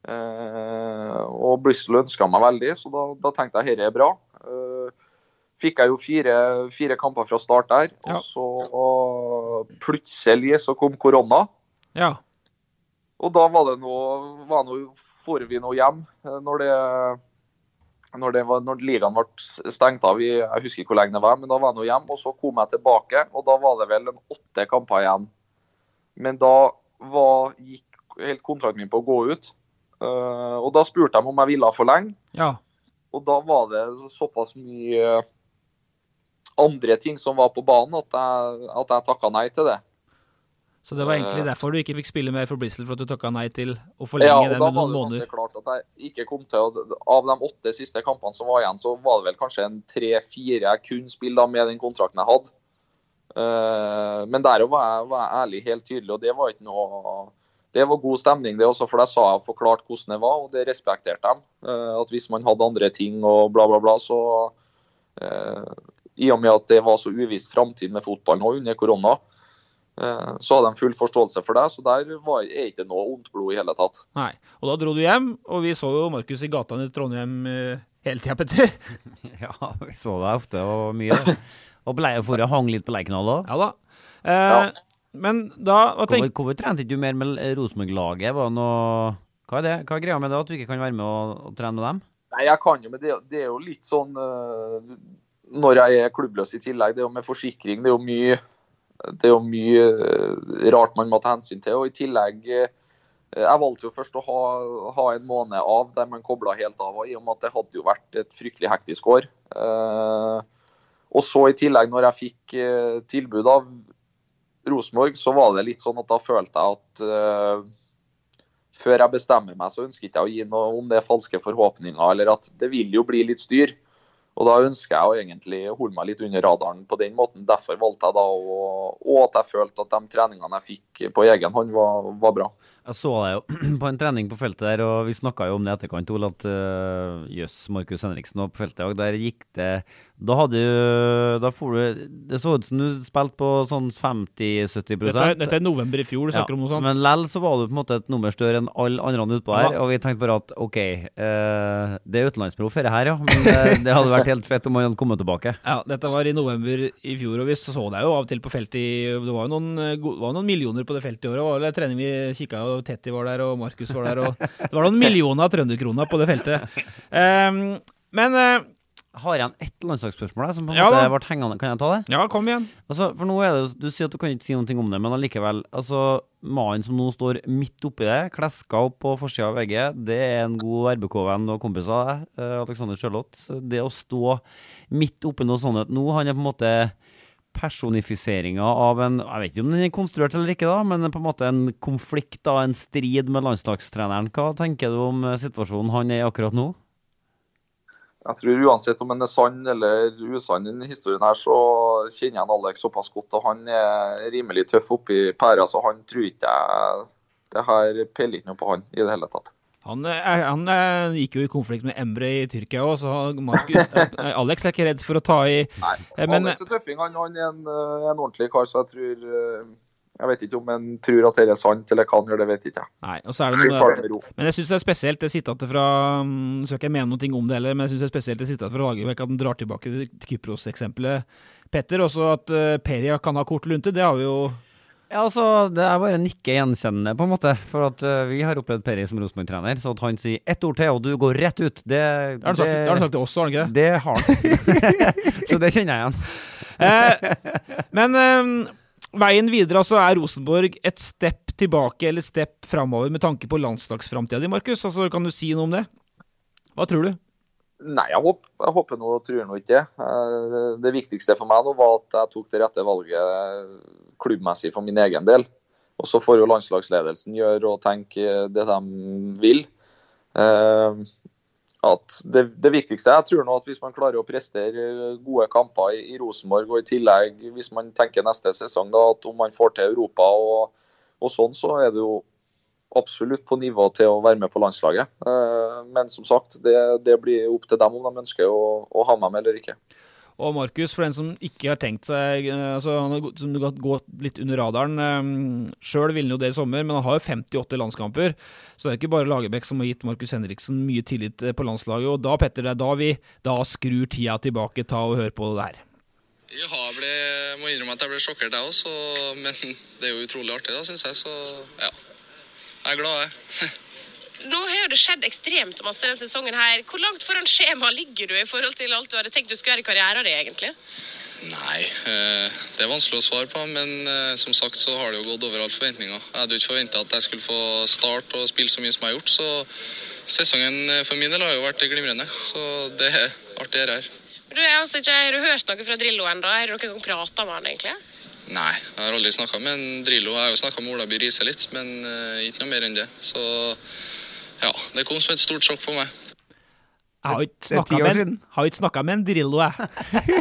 Uh, og Bristol ønsket meg veldig, så da, da tenkte jeg her er bra. Uh, fikk jeg jo fire, fire kamper fra start der, ja. og så og plutselig så kom korona. Ja. Og da var det noe, var noe for vi nå hjem når det, når det var, når ligaen ble stengt av. Jeg husker ikke hvor lenge det var, men da var jeg nå hjem, og så kom jeg tilbake, og da var det vel en åtte kamper igjen. Men da var, gikk helt kontrakten min på å gå ut. Uh, og da spurte de om jeg ville forlenge. Ja. Og da var det såpass mye andre ting som var på banen at jeg, at jeg takket nei til det. Så det var egentlig uh, derfor du ikke fikk spille mer for Bristol, for at du takket nei til å forlenge ja, den med noen måneder? Ja, og da var det ganske klart at jeg ikke kom til å, av de åtte siste kampene som var igjen, så var det vel kanskje en tre-fire jeg kunne spille med den kontrakten jeg hadde. Uh, men der var jeg, var jeg ærlig helt tydelig, og det var ikke noe... Det var god stemning det også, for jeg sa jeg forklart hvordan det var, og det respekterte dem. Uh, at hvis man hadde andre ting og bla bla bla, så uh, i og med at det var så uvisst fremtid med fotball nå under korona, uh, så hadde de full forståelse for det, så der var jeg ikke noe ondt blod i hele tatt. Nei, og da dro du hjem, og vi så jo Markus i gata i Trondheim uh, hele tiden, Petter. Ja, vi så det ofte og mye. Og ble jo for å hang litt på Lerkendal også. Ja da. Uh, ja. Men da... Hva tenk... Hvorfor trente ikke du mer med Rosenborg-laget? Var noe... Hva er det? Hva er greia med det, at du ikke kan være med og, og trene med dem? Nei, jeg kan jo, men det, det er jo litt sånn... Uh, når jeg er klubbløs i tillegg, det er jo med forsikring, det er jo mye, det er jo mye uh, rart man må ta hensyn til, og i tillegg... Uh, jeg valgte jo først å ha, ha en måned av der man koblet helt av, i og med at det hadde jo vært et fryktelig hektisk år. Uh, og så i tillegg, når jeg fikk uh, tilbud av Rosenborg, så var det litt sånn at da følte jeg at uh, før jeg bestemmer meg, så ønsker ikke jeg å gi noe om det er falske forhåpninger, eller at det vil jo bli litt styr. Og da ønsker jeg å egentlig holde meg litt under radaren på den måten. Derfor valgte jeg da, å, og at jeg følte at de treningene jeg fikk på egen hånd var, var bra. Jeg så deg jo på en trening på feltet der, og vi snakket jo om det etterkant, Ole, at uh, jøss, Markus Henriksen var på feltet, og der gikk det, da hadde du, da får du, det så ut som du spilte på sånn femti-sytti prosent. Dette, dette er november i fjor, du snakker ja, om noe sånt. Men lell så var du på en måte et nummer større enn alle andre utpå her, ja. Og vi tenkte bare at, ok, uh, det er utenlandsproff for det her, ja, men det, det hadde vært helt fett om man hadde kommet tilbake. Ja, dette var i november i fjor, og vi så deg jo av og til på feltet, i, det var jo noen, var noen millioner på det feltet i år, og det trening vi kikket jo, Tetti var der, og Markus var der, og det var noen millioner av trønderkroner på det feltet. Um, men... Uh, har jeg en ett landslagsspørsmål som på en ja, måte ble hengende? Kan jeg ta det? Ja, kom igjen. Altså, for nå er det, du sier at du kan ikke si noe om det, men allikevel, altså, mannen som nå står midt oppi det, kleska opp på forsiden av V G, det er en god R B K-venn og kompis av deg, Alexander Charlotte. Det å stå midt oppi noe sånt, nå han er på en måte personifiseringen av en, jeg vet ikke om den er konstruert eller ikke da, men på en måte en konflikt da, en strid med landslagstreneren. Hva tenker du om situasjonen han er akkurat nå? Jeg tror uansett om han er sann eller usann i denne historien her, så kjenner jeg Alex såpass godt, og han er rimelig tøff oppi pæra, så han tror ikke jeg, det her peller ikke noe på han i det hele tatt. Han, er, han er, gikk jo i konflikt med Emre i Tyrkia også, så Markus, Alex er ikke redd for å ta i... Nei, men, Alex er tøffing, han, han er en, en ordentlig kar, så jeg tror, Jeg vet ikke om en tror at det er sant, eller kan gjøre det, vet ikke jeg. Nei, og så er det noe, men jeg synes det er spesielt det sittet fra, så skal jeg mene noe om det heller, men jeg synes det er spesielt det sittet fra Lagerbäck at den drar tilbake til Kypros-eksempelet. Petter, også at uh, Peria kan ha kort lunte, det har vi jo... Ja, altså, det er bare nikke gjenkjennende på en måte, for at uh, vi har opplevd Peri som Rosenborg-trener, så at han sier ett ord til, og du går rett ut, det... Det har du sagt, det, det har du sagt til oss, har du ikke det? Det har han. Så det kjenner jeg igjen. eh, men eh, veien videre, altså, er Rosenborg et stepp tilbake, eller et stepp fremover med tanke på landslagsframtiden din, Markus? Altså, kan du si noe om det? Hva tror du? Nei, jeg håper, jeg håper noe og tror noe ikke. Det viktigste for meg nå var at jeg tok det rette valget klubbmessig for min egen del. Og så får jo landslagsledelsen gjøre og tenke det de vil. At det, det viktigste, jeg tror nå at hvis man klarer å prestere gode kamper i, i Rosenborg, og i tillegg, hvis man tenker neste sesong da, at om man får til Europa og, og sånn, så er det jo absolutt på nivå til å være med på landslaget. Men som sagt, det, det blir opp til dem om de ønsker å, å ha meg med eller ikke. Og Markus, for den som ikke har tenkt seg, altså han har gått, gått litt under radaren, selv vil han jo det i sommer, men han har jo femtiåtte landskamper, så det er ikke bare Lagerbäck som har gitt Markus Henriksen mye tillit på landslaget, og da, Petter, det er da vi da skrur tida tilbake, ta og høre på det her. Ja, jeg ble, må innrømme at jeg ble sjokkert der også, men det er jo utrolig artig da, synes jeg, så ja. Jeg er glad, jeg. Nå har det skjedd ekstremt masse denne sesongen her. Hvor langt foran skjema ligger du i forhold til alt du hadde tenkt du skulle gjøre i karrieren din, egentlig? Nei, det er vanskelig å svare på, men som sagt så har det jo gått over all forventninger. Jeg hadde jo ikke forventet at jeg skulle få start og spille så mye som jeg har gjort, så sesongen for min del har jo vært glimrende, så det er artig det her. Du har altså ikke har du hørt noe fra Drillo enda? Har du noen pratet med han egentlig? Nei, jeg har aldri snakket med en Drillo. Jeg har jo snakket med Ola By Riise litt, men uh, ikke noe mer enn det. Så ja, det kom som et stort sjokk på meg. Jeg har ikke snakket med, en, har ikke snakket med en Drillo, jeg.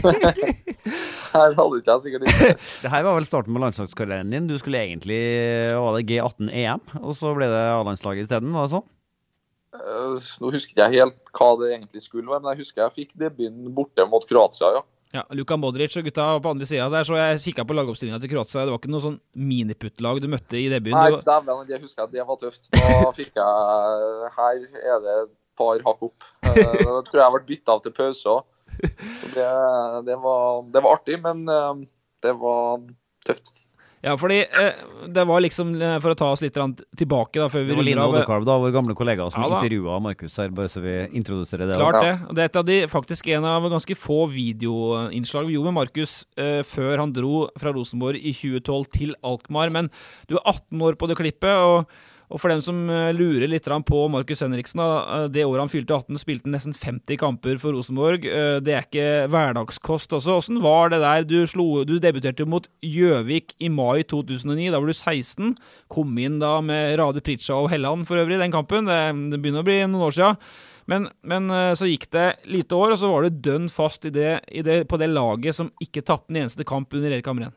Her hadde ikke jeg sikkert ikke. Det her var vel starten med landslagskarrieren din. Du skulle egentlig, var det G atten E M, og så ble det A-landslaget i stedet, var det sånn? Uh, nå husker jeg helt hva det egentlig skulle være, men jeg husker jeg fikk debuten borte mot Kroatia, ja. Ja, Luka Modric og gutta på andre siden der, så jeg kikket på lagoppstillingen til Kroatia. Det var ikke noe sånn miniputtlag du møtte i debuten. Nei, dæven, det husker jeg, det var tøft. Da fikk jeg, her er det et par hakk opp. Da tror jeg jeg ble byttet av til pause også. Så det, det, var, det var artig, men det var tøft. Ja, fordi eh, det var liksom, for å ta oss litt tilbake da, før vi runder av... Det var Line Oddekalv da, vår gamle kollega som ja, intervjuet Markus her, bare så vi introduserer det. Klart det, og det er et av de, faktisk en av ganske få videoinnslag vi gjorde med Markus eh, før han dro fra Rosenborg i tjue tolv til Alkmaar, men du er atten år på det klippet, og Og for dem som lurer litt på Markus Henriksen, det året han fylte atten, spilte han nesten femti kamper for Rosenborg. Det er ikke hverdagskost også. Hvordan var det der? Du, slo, du debuterte mot Gjøvik i mai to tusen og ni, da var du seksten. Kom inn da med Rade Pritcha og Helland for øvrig i den kampen. Det, det begynner å bli noen år siden. Men, men så gikk det lite år, og så var du dønn fast i det, i det, på det laget som ikke tappte en eneste kamp under Erik Hamrén.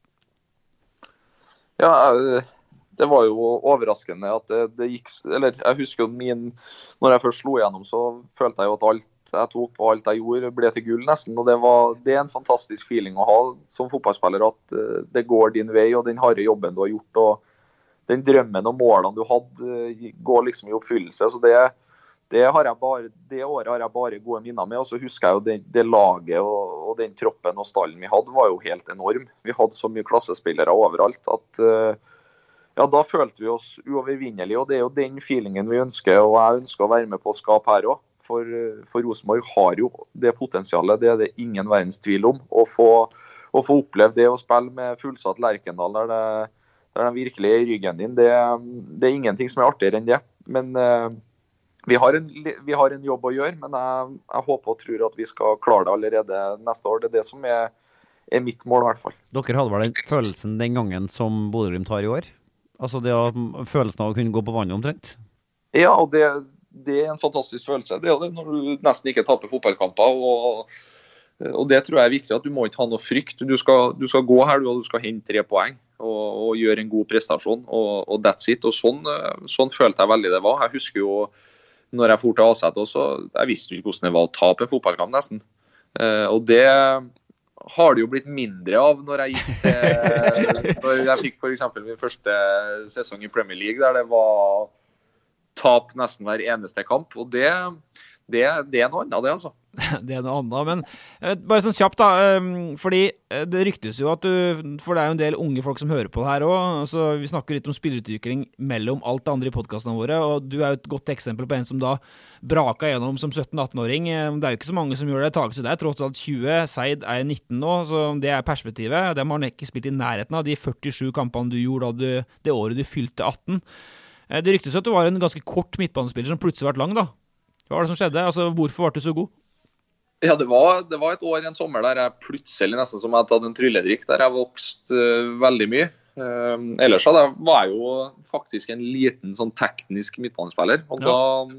Ja, jeg... Det var jo overraskende at det, det gikk, eller jeg husker jo min, når jeg først slo igjennom, så følte jeg jo at alt jeg tok og alt jeg gjorde ble til gull nesten, og det, var, det er en fantastisk feeling å ha som fotballspiller, at det går din vei, og den harde jobben du har gjort, og den drømmen og målene du hadde, går liksom i oppfyllelse, så det, det, har jeg bare, det året har jeg bare gode minner med, og så husker jeg jo det, det laget og, og den troppen og stallen vi hadde var jo helt enorm. Vi hadde så mye klassespillere overalt, at ja, da følte vi oss uovervinnelige, og det er jo den feelingen vi ønsker, og jeg ønsker å være med på å skape her også. For, for Rosenborg har jo det potensialet, det er det ingen verdens tvil om. Å få, å få oppleve det å spille med fullsatt Lerkendal, der, det, der den virkelig er i ryggen din, det, det er ingenting som er artigere enn det. Men uh, vi, har en, vi har en jobb å gjøre, men jeg, jeg håper og tror at vi skal klare det allerede neste år. Det er det som er, er mitt mål i hvert fall. Dere hadde vel den følelsen den gangen som Bodø/Glimt har i år? Altså det å, følelsen av å kunne gå på vannet omtrent? Ja, og det, det er en fantastisk følelse. Det er det når du nesten ikke taper fotballkamper, og, og det tror jeg er viktig, at du må ikke ha noe frykt. Du skal, du skal gå her, og du skal hente tre poeng, og, og gjøre en god prestasjon, og, og that's it. Og sånn, sånn følte jeg veldig det var. Jeg husker jo, når jeg for til Aset også, jeg visste ikke hvordan det var å tape en fotballkamp nesten. Og det... har det jo blitt mindre av når jeg gikk til, når jeg fikk for eksempel min første sesong i Premier League, der det var tap nesten hver eneste kamp, og det, det, det er noe annet det, altså. Det er noe annet, men eh, bare sånn kjapt da, eh, fordi det ryktes jo at du, for det er jo en del unge folk som hører på det her også, så vi snakker litt om spillerutvikling mellom alt det andre i podcastene våre, og du er jo et godt eksempel på en som da braka gjennom som sytten-atten-åring. Det er jo ikke så mange som gjør det, Tage, så det er tross alt tjue, Seid er nitten nå, så det er perspektivet. Dem har han ikke spilt i nærheten av de førtisju kampene du gjorde da du, det året du fylte atten. Eh, det ryktes jo at du var en ganske kort midtbanespiller som plutselig ble lang da. Hva var det som skjedde? Altså, hvorfor var du så god? Ja, det var, det var et år i en sommer der jeg plutselig nesten som jeg hadde tatt en trylledrikk, der jeg vokste uh, veldig mye. Uh, ellers da, var jeg jo faktisk en liten sånn teknisk midtbanespiller, og ja.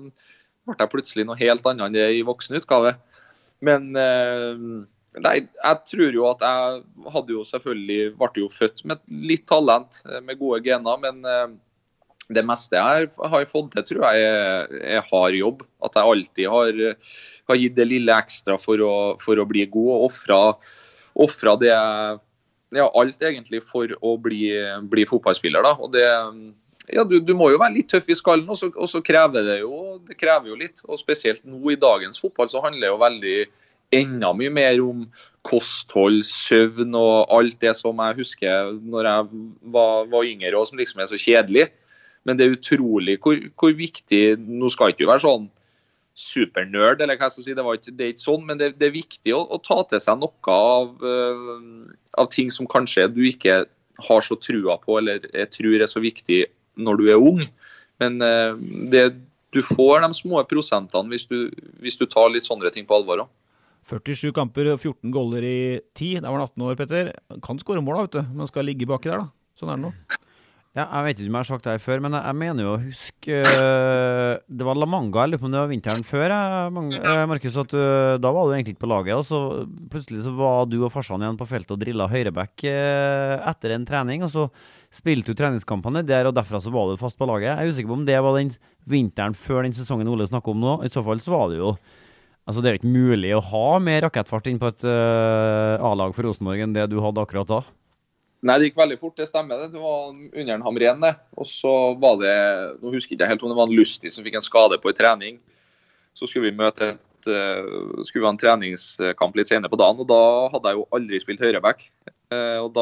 Da ble jeg plutselig noe helt annet enn det i voksen utgave. Men uh, nei, jeg tror jo at jeg hadde jo selvfølgelig, ble jo født med litt talent, med gode gener, men uh, det meste jeg har fått til, tror jeg er, er hard jobb. At jeg alltid har har gitt det lille ekstra for å, for å bli god, og offret, offret det, ja, alt egentlig for å bli, bli fotballspiller da, og det, ja, du, du må jo være litt tøff i skallen, og så, og så krever det jo, det krever jo litt, og spesielt nå i dagens fotball så handler det jo veldig enda mye mer om kosthold, søvn og alt det som jeg husker når jeg var, var yngre, og som liksom er så kjedelig, men det er utrolig hvor, hvor viktig, nå skal ikke være sånn supernerd, eller hva jeg skal si, det, var ikke, det er ikke sånn, men det, det er viktig å, å ta til seg noe av, uh, av ting som kanskje du ikke har så trua på, eller jeg tror er så viktig når du er ung, men uh, det, du får de små prosentene hvis du, hvis du tar litt sånne ting på alvor også. førtisju kamper og fjorten goller i ti, da var han atten år, Petter. Kan skåre mål da, vet du, men skal ligge baki der da, sånn er det nå. Ja, jeg vet ikke om jeg har sagt det her før, men jeg, jeg mener jo å huske uh, det var La Manga, eller om det var vinteren før, jeg, uh, Markus, at uh, da var du egentlig ikke på laget, og så plutselig så var du og farsan igjen på feltet og drillet høyreback uh, etter en trening, og så spilte du treningskampene der, og derfra så var du fast på laget. Jeg er usikker på om det var den vinteren før den sesongen Ole snakker om nå. I så fall så var det jo, altså det er jo ikke mulig å ha mer rakettfart inn på et uh, A-lag for Rosenborg enn det du hadde akkurat da. Nei, det gikk veldig fort, det stemmer. Det var under en Hamren, det. Og så var det, nå husker jeg ikke helt om det var en Lustig som fikk en skade på i trening. Så skulle vi møte et, uh, skulle vi ha en treningskamp litt senere på dagen, og da hadde jeg jo aldri spilt høyreback. Uh, og da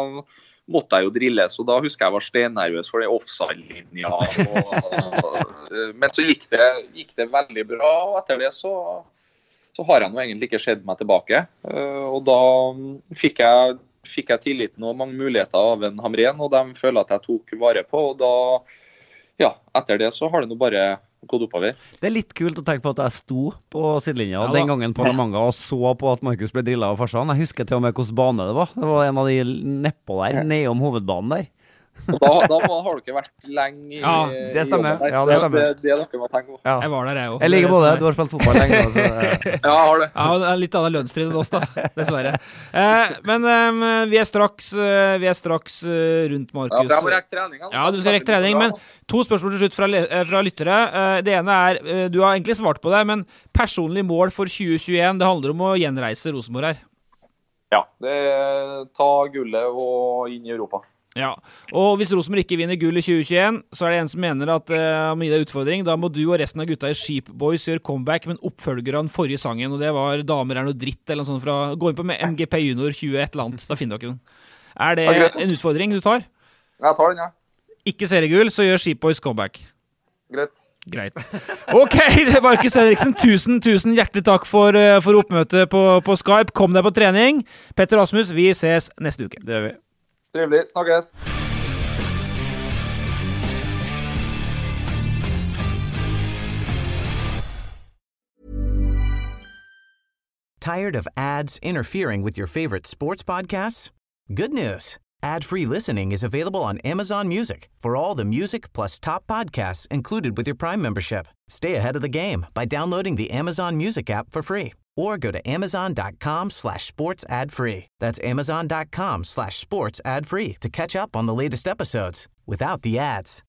måtte jeg jo drilles, og da husker jeg var stennervøs for det offside-linja. uh, men så gikk det, gikk det veldig bra, og etter det så, så har jeg nå egentlig ikke skjedd meg tilbake. Uh, og da fikk jeg fikk jeg tilliten og mange muligheter av en Hamren, og de føler at jeg tok vare på, og da, ja, etter det så har det nå bare gått oppover. Det er litt kult å tenke på at jeg sto på sidelinja ja, den gangen på La Manga og så på at Markus ble drillet av farsan. Jeg husker til og med hvordan bane det var. Det var en av de nedpå der, nedom hovedbanen der. Og da, da må, har dere vært lenge i, ja, det stemmer. Ja, det stemmer. Det, det, det dere må tenke på. Ja. Jeg var der, jeg også. Jeg liker både det. Du har spilt fotball lenge. Så, ja, jeg har det. Ja, det er litt av det lønnstrid enn oss da, dessverre. Eh, men eh, vi er straks, eh, vi er straks eh, rundt Markus. Ja, jeg må rekke trening. Altså. Ja, du skal rekke trening, men to spørsmål til slutt fra, fra lyttere. Eh, det ene er, eh, du har egentlig svart på det, men personlig mål for tjue tjueen, det handler om å gjenreise Rosenborg her. Ja, det ta gullet og inn i Europa. Ja, og hvis Rosenborg ikke vinner gull i tjue tjueen, så er det en som mener at uh, med det utfordring, da må du og resten av gutta i Sheep Boys gjøre comeback med en oppfølger av den forrige sangen, og det var Damer er noe dritt eller noe sånt fra, gå inn på med M G P Junior tjue et eller annet, da finner dere den. Er det en utfordring du tar? Jeg tar den, ja. Ikke seriegull, så gjør Sheep Boys comeback. Greit. Greit. Ok, det er Markus Henriksen. Tusen, tusen hjertelig takk for, uh, for oppmøtet på, på Skype. Kom deg på trening. Petter Rasmus, vi ses neste uke. Det gjør vi. Trevlig. Snakkes. Tired of ads interfering with your favorite sports podcasts? Good news. Ad-free listening is available on Amazon Music for all the music plus top podcasts included with your Prime membership. Stay ahead of the game by downloading the Amazon Music app for free or go to amazon.com slash sports ad free. That's amazon.com slash sports ad free to catch up on the latest episodes without the ads.